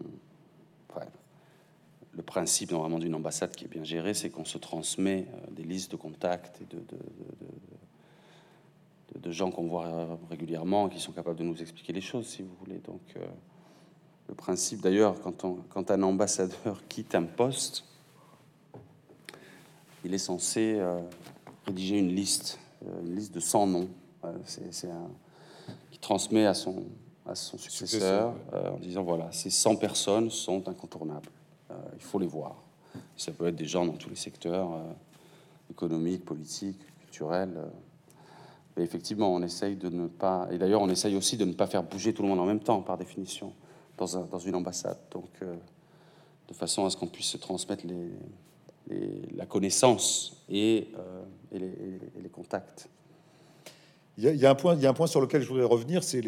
le principe normalement d'une ambassade qui est bien gérée, c'est qu'on se transmet des listes de contacts et de gens qu'on voit régulièrement, qui sont capables de nous expliquer les choses, si vous voulez. Donc, le principe, d'ailleurs, quand un ambassadeur quitte un poste, il est censé rédiger une liste de 100 noms, qui transmet à son successeur en disant voilà, ces 100 personnes sont incontournables. Il faut les voir. Ça peut être des gens dans tous les secteurs, économiques, politiques, culturels. Mais effectivement, on essaye de ne pas... Et d'ailleurs, on essaye aussi de ne pas faire bouger tout le monde en même temps, par définition, dans une ambassade. Donc, de façon à ce qu'on puisse se transmettre la connaissance et les contacts. Il y a un point sur lequel je voudrais revenir, c'est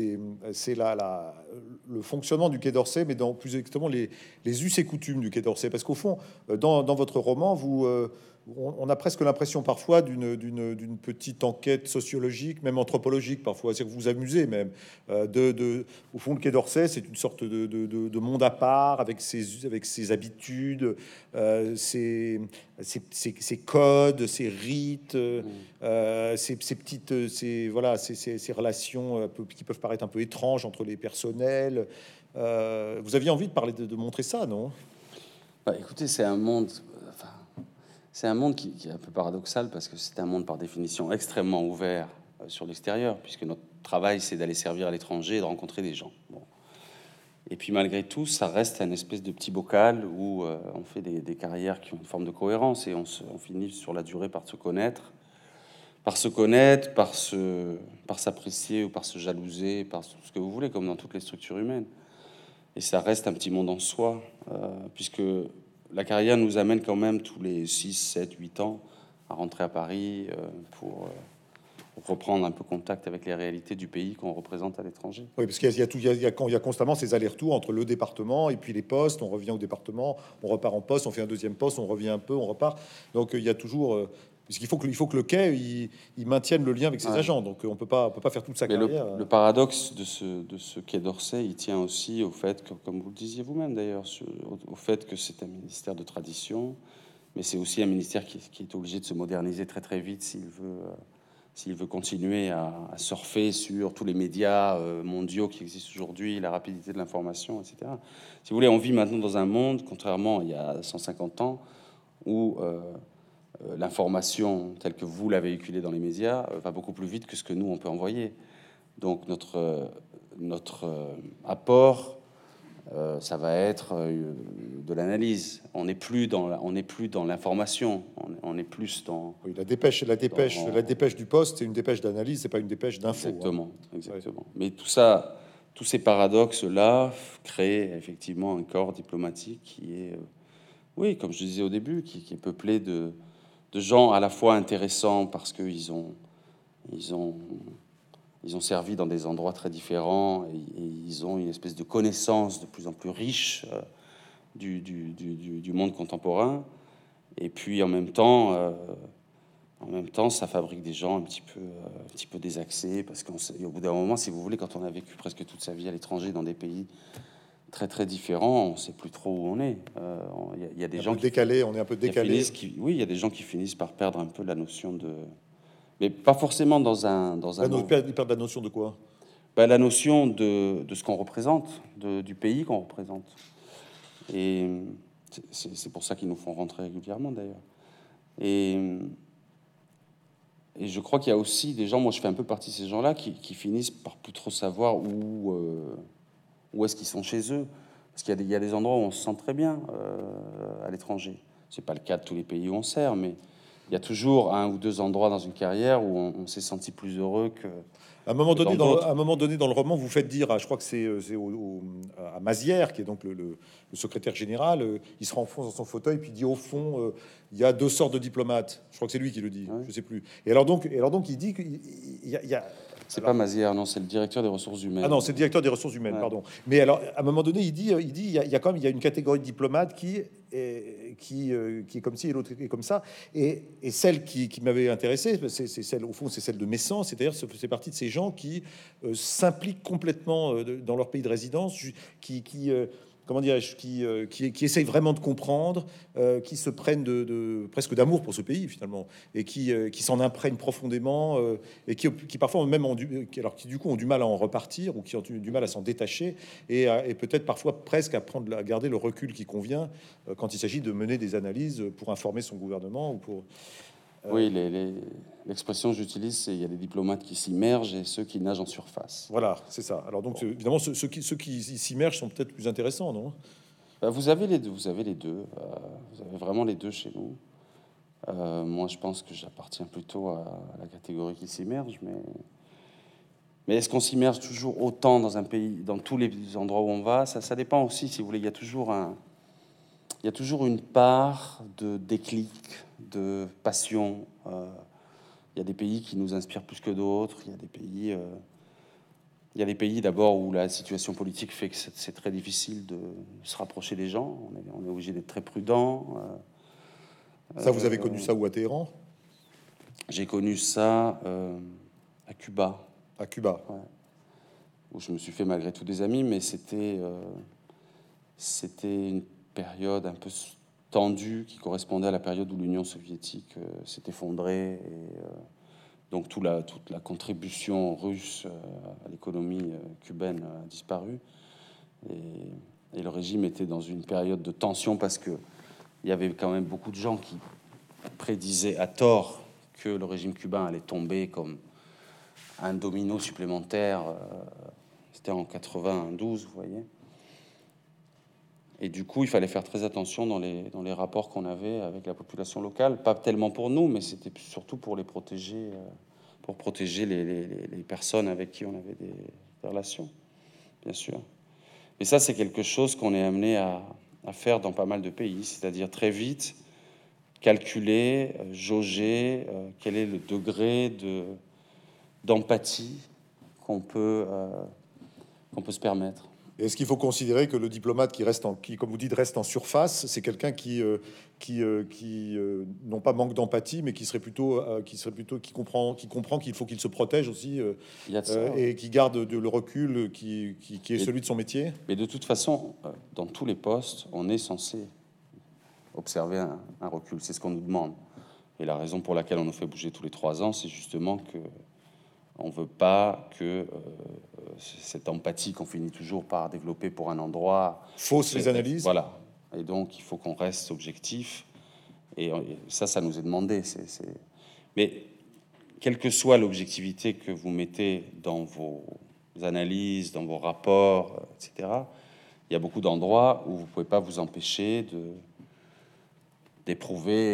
le fonctionnement du Quai d'Orsay, mais plus exactement les us et coutumes du Quai d'Orsay. Parce qu'au fond, dans votre roman, on a presque l'impression parfois d'une petite enquête sociologique, même anthropologique parfois. C'est que vous vous amusez même. Au fond, le Quai d'Orsay, c'est une sorte de monde à part, avec ses habitudes, ses codes, ses rites, ces relations qui peuvent paraître un peu étranges entre les personnels. Vous aviez envie de parler de montrer ça, non? Écoutez, c'est un monde qui est un peu paradoxal, parce que c'est un monde par définition extrêmement ouvert sur l'extérieur, puisque notre travail, c'est d'aller servir à l'étranger et de rencontrer des gens. Bon. Et puis malgré tout, ça reste un espèce de petit bocal où on fait des carrières qui ont une forme de cohérence, et on finit sur la durée par se connaître, par s'apprécier ou par se jalouser, par tout ce que vous voulez, comme dans toutes les structures humaines. Et ça reste un petit monde en soi, puisque la carrière nous amène quand même tous les 6, 7, 8 ans à rentrer à Paris pour reprendre un peu contact avec les réalités du pays qu'on représente à l'étranger. Oui, parce qu'il y a constamment ces allers-retours entre le département et puis les postes. On revient au département, on repart en poste, on fait un deuxième poste, on revient un peu, on repart. Donc il y a toujours... Puisqu'il faut que le quai il maintienne le lien avec ses agents. Donc on peut pas faire toute sa carrière. Le paradoxe de ce Quai d'Orsay, il tient aussi au fait que, comme vous le disiez vous-même d'ailleurs, au fait que c'est un ministère de tradition, mais c'est aussi un ministère qui est obligé de se moderniser très très vite s'il veut continuer à surfer sur tous les médias mondiaux qui existent aujourd'hui, la rapidité de l'information, etc. Si vous voulez, on vit maintenant dans un monde, contrairement à il y a 150 ans, où l'information telle que vous la véhiculez dans les médias va beaucoup plus vite que ce que nous on peut envoyer. Donc notre apport ça va être de l'analyse. On n'est plus dans l'information. On est plus dans... Oui, la dépêche du Poste, c'est une dépêche d'analyse, c'est pas une dépêche d'info. Exactement, hein. Exactement. Ouais. Mais tout ça, tous ces paradoxes-là créent effectivement un corps diplomatique qui est, oui, comme je disais au début, qui est peuplé de gens à la fois intéressants parce qu'ils ont servi dans des endroits très différents et ils ont une espèce de connaissance de plus en plus riche du monde contemporain. Et puis en même temps, ça fabrique des gens un petit peu désaxés parce qu'au bout d'un moment, si vous voulez, quand on a vécu presque toute sa vie à l'étranger dans des pays très très différents, on ne sait plus trop où on est. Il y a des gens décalés, on est un peu décalé. Oui, il y a des gens qui finissent par perdre un peu la notion de... Mais pas forcément dans un... Ils perdent la notion de quoi? La notion de ce qu'on représente, du pays qu'on représente. Et c'est pour ça qu'ils nous font rentrer régulièrement, d'ailleurs. Et je crois qu'il y a aussi des gens, moi je fais un peu partie de ces gens-là, qui finissent par plus trop savoir où est-ce qu'ils sont chez eux. Parce qu'il y a des endroits où on se sent très bien à l'étranger. C'est pas le cas de tous les pays où on sert, mais il y a toujours un ou deux endroits dans une carrière où on s'est senti plus heureux que... À un moment donné, dans le roman, vous faites dire, je crois que c'est à Mazières, qui est donc le secrétaire général, il se renfonce dans son fauteuil, puis il dit, au fond, il y a deux sortes de diplomates. Je crois que c'est lui qui le dit, ouais. Je sais plus. Et alors donc, il dit qu'il y a C'est pas Mazières, non, c'est le directeur des ressources humaines. Ah non, c'est le directeur des ressources humaines, ouais. Pardon. Mais alors, à un moment donné, il dit, il y a quand même, il y a une catégorie de diplomates qui est comme ci et l'autre est comme ça. Et celle qui m'avait intéressé, c'est celle, au fond, c'est celle de mes sens. C'est-à-dire, c'est partie de ces gens qui s'impliquent complètement dans leur pays de résidence, comment dirais-je, qui essayent vraiment de comprendre, qui se prennent presque d'amour pour ce pays finalement, et qui s'en imprègnent profondément, et qui parfois même qui du coup ont du mal à en repartir, ou qui ont du mal à s'en détacher, et peut-être parfois presque à garder le recul qui convient quand il s'agit de mener des analyses pour informer son gouvernement ou pour... Oui, l'expression que j'utilise, c'est il y a des diplomates qui s'immergent et ceux qui nagent en surface. Voilà, c'est ça. Alors donc, évidemment, ceux qui s'immergent sont peut-être plus intéressants, non? Vous avez les deux. Vous avez vraiment les deux chez nous. Moi, je pense que j'appartiens plutôt à la catégorie qui s'immerge, mais est-ce qu'on s'immerge toujours autant dans un pays, dans tous les endroits où on va? Ça dépend aussi, si vous voulez. Il y a toujours une part de déclic, de passion. Il y a des pays qui nous inspirent plus que d'autres. Il y a des pays d'abord où la situation politique fait que c'est très difficile de se rapprocher des gens. On est obligé d'être très prudent. Ça, vous avez connu ça où, à Téhéran? J'ai connu ça à Cuba. À Cuba, ouais. Où je me suis fait malgré tout des amis, mais c'était une période un peu tendue qui correspondait à la période où l'Union soviétique s'est effondrée, et donc toute la contribution russe à l'économie cubaine a disparu, et le régime était dans une période de tension parce que il y avait quand même beaucoup de gens qui prédisaient à tort que le régime cubain allait tomber comme un domino supplémentaire. C'était en 92, vous voyez. Et du coup, il fallait faire très attention dans les rapports qu'on avait avec la population locale, pas tellement pour nous, mais c'était surtout pour les protéger, pour protéger les personnes avec qui on avait des relations, bien sûr. Et ça, c'est quelque chose qu'on est amené à faire dans pas mal de pays, c'est-à-dire très vite calculer, jauger quel est le degré d'empathie qu'on peut se permettre. Est-ce qu'il faut considérer que le diplomate qui, comme vous dites, reste en surface, c'est quelqu'un qui non pas manque d'empathie, mais qui comprend qu'il faut qu'il se protège aussi, et qui garde le recul qui est celui de son métier? Mais de toute façon, dans tous les postes, on est censé observer un recul. C'est ce qu'on nous demande. Et la raison pour laquelle on nous fait bouger tous les 3 ans, c'est justement que on veut pas que cette empathie qu'on finit toujours par développer pour un endroit fausse les analyses. Voilà. Et donc, il faut qu'on reste objectif. Et ça nous est demandé. Mais quelle que soit l'objectivité que vous mettez dans vos analyses, dans vos rapports, etc., il y a beaucoup d'endroits où vous pouvez pas vous empêcher d'éprouver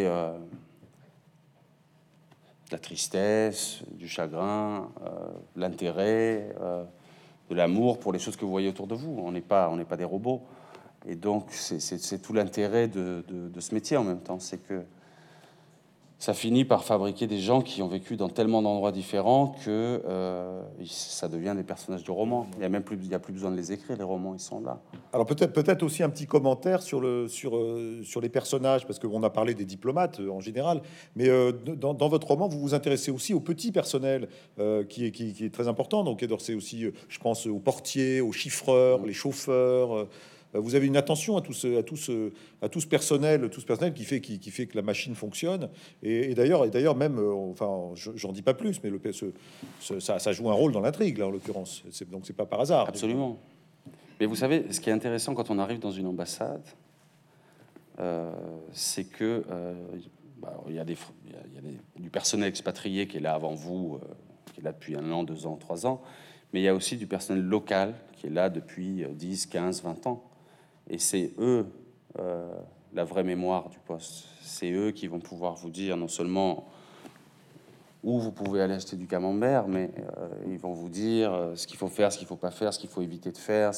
de la tristesse, du chagrin, l'intérêt, de l'amour pour les choses que vous voyez autour de vous. On n'est pas des robots. Et donc, c'est tout l'intérêt de ce métier en même temps. C'est que ça finit par fabriquer des gens qui ont vécu dans tellement d'endroits différents que ça devient des personnages de romans. Il y a plus besoin de les écrire, les romans, ils sont là. Alors peut-être aussi un petit commentaire sur les personnages, parce qu'on a parlé des diplomates en général, mais dans votre roman, vous vous intéressez aussi au petit personnel qui est très important. Donc Quai d'Orsay aussi, je pense aux portiers, aux chiffreurs, les chauffeurs. Vous avez une attention à tout ce personnel qui fait que la machine fonctionne. Et d'ailleurs même, enfin, j'en dis pas plus, mais ça joue un rôle dans l'intrigue là en l'occurrence. Donc c'est pas par hasard. Absolument. Mais vous savez, ce qui est intéressant quand on arrive dans une ambassade, c'est que il y a du personnel expatrié qui est là avant vous, qui est là depuis 1 an, 2 ans, 3 ans, mais il y a aussi du personnel local qui est là depuis 10, 15, 20 ans. Et c'est eux, la vraie mémoire du poste. C'est eux qui vont pouvoir vous dire non seulement où vous pouvez aller acheter du camembert, mais ils vont vous dire ce qu'il faut faire, ce qu'il faut pas faire, ce qu'il faut éviter de faire.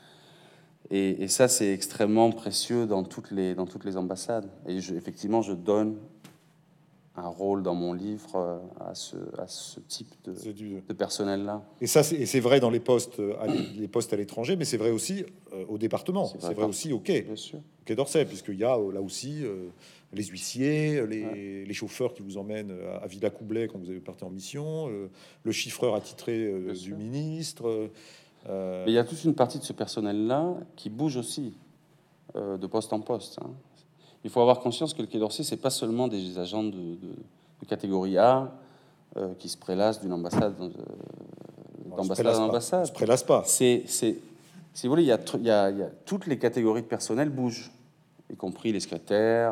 Et ça, c'est extrêmement précieux dans toutes les ambassades. Et effectivement, je donne un rôle dans mon livre à ce type de personnel-là. Et ça, c'est vrai dans les postes à l'étranger, mais c'est vrai aussi au département. C'est vrai aussi au quai, bien sûr. Au Quai d'Orsay, puisqu'il y a là aussi les huissiers, les chauffeurs qui vous emmènent à Villacoublay quand vous avez partez en mission, le chiffreur attitré du ministre. Mais il y a toute une partie de ce personnel-là qui bouge aussi de poste en poste. Hein. Il faut avoir conscience que le Quai d'Orsay, c'est pas seulement des agents de catégorie A qui se prélassent d'une ambassade d'ambassade en ambassade. On se prélasse pas. Si vous voulez, il y a toutes les catégories de personnel bougent, y compris les secrétaires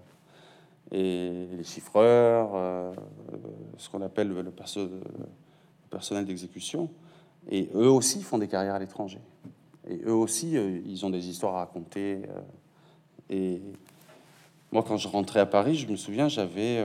et les chiffreurs, ce qu'on appelle le personnel d'exécution. Et eux aussi font des carrières à l'étranger. Et eux aussi, ils ont des histoires à raconter. Et moi, quand je rentrais à Paris, je me souviens, j'avais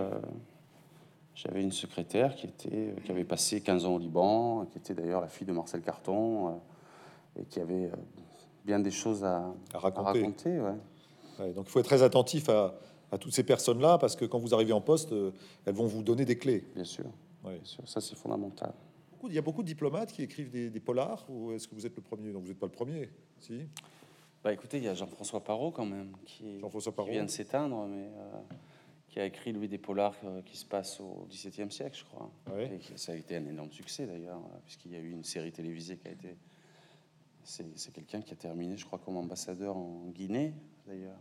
une secrétaire qui avait passé 15 ans au Liban, qui était d'ailleurs la fille de Marcel Carton, et qui avait bien des choses à raconter. Ouais. Ouais, donc il faut être très attentif à toutes ces personnes-là, parce que quand vous arrivez en poste, elles vont vous donner des clés. Bien sûr. Ouais. Bien sûr. Ça, c'est fondamental. Il y a beaucoup de diplomates qui écrivent des polars, ou est-ce que vous êtes le premier? Donc vous n'êtes pas le premier, si? Bah écoutez, il y a Jean-François Parot quand même, qui vient de s'éteindre, mais qui a écrit lui des polars qui se passent au XVIIe siècle, je crois. Ouais. Et ça a été un énorme succès d'ailleurs, puisqu'il y a eu une série télévisée qui a été. C'est quelqu'un qui a terminé, je crois, comme ambassadeur en Guinée d'ailleurs.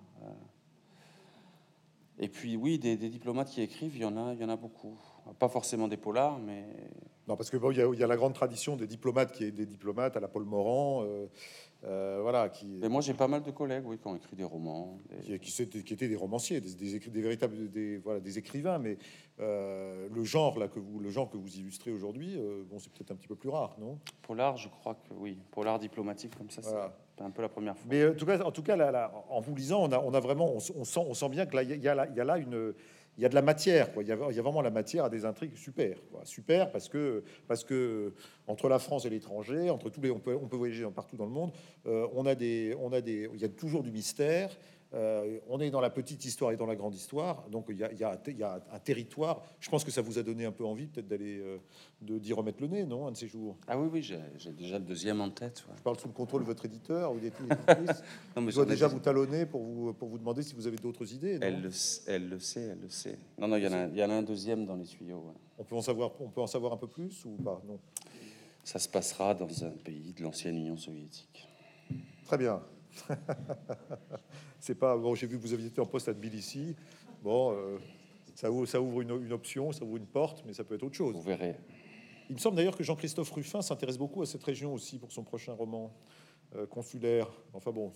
Et puis oui, des diplomates qui écrivent, il y en a beaucoup. Pas forcément des polars, mais non, parce que bon, il y a la grande tradition des diplomates à la Paul Morand, voilà. Mais moi, j'ai pas mal de collègues, oui, qui ont écrit des romans, qui étaient des romanciers, des véritables, des écrivains. Mais le genre que vous illustrez aujourd'hui, bon, c'est peut-être un petit peu plus rare, non? Polar, je crois que oui. Polar diplomatique comme ça, voilà. C'est un peu la première fois. Mais en tout cas, là, en vous lisant, on a vraiment, on sent bien que là, il y a là il y a de la matière, quoi. Il y a vraiment la matière à des intrigues super, quoi. Super parce que entre la France et l'étranger, entre tous les, on peut voyager partout dans le monde. Il y a toujours du mystère. On est dans la petite histoire et dans la grande histoire, donc il y a un territoire. Je pense que ça vous a donné un peu envie peut-être d'y remettre le nez, non, un de ces jours. Ah oui, j'ai déjà le deuxième en tête. Ouais. Je parle sous le contrôle de votre éditeur ou d'éditrice. Non, mais je dois déjà vous talonner pour vous demander si vous avez d'autres idées. Non, elle le sait. Non, il y en a un deuxième dans les tuyaux. Ouais. On peut en savoir un peu plus ou pas? Non. Ça se passera dans un pays de l'ancienne Union soviétique. Très bien. C'est pas bon. J'ai vu que vous aviez été en poste à Tbilissi. Bon, ça ouvre une option, ça ouvre une porte, mais ça peut être autre chose. Vous verrez. Il me semble d'ailleurs que Jean-Christophe Ruffin s'intéresse beaucoup à cette région aussi pour son prochain roman consulaire. Enfin bon,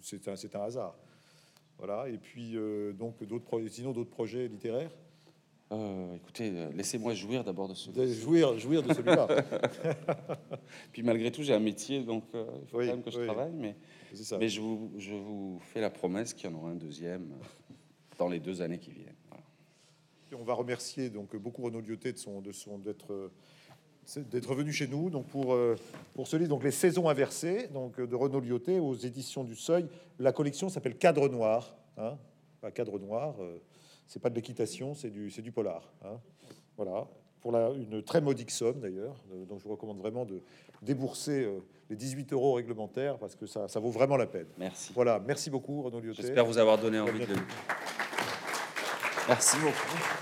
c'est un hasard. Voilà. Et puis donc d'autres projets littéraires. Écoutez, laissez-moi jouir d'abord de ce Jouir de celui-là. Puis malgré tout, j'ai un métier, donc il faut Oui, quand même que je oui. travaille. C'est ça. Mais je vous fais la promesse qu'il y en aura un deuxième dans les 2 années qui viennent. Voilà. Et on va remercier donc beaucoup Renaud Lyoté d'être venu chez nous. Donc pour ce livre, donc Les Saisons inversées, donc de Renaud Lyoté aux éditions du Seuil. La collection s'appelle Cadre Noir. Hein, pas Cadre Noir. C'est pas de l'équitation, c'est du polar. Hein. Voilà, pour une très modique somme d'ailleurs. Donc je vous recommande vraiment de débourser les 18 € réglementaires parce que ça vaut vraiment la peine. Merci. Voilà, merci beaucoup Renaud Lyoté. J'espère vous avoir donné envie de le lire. Merci beaucoup.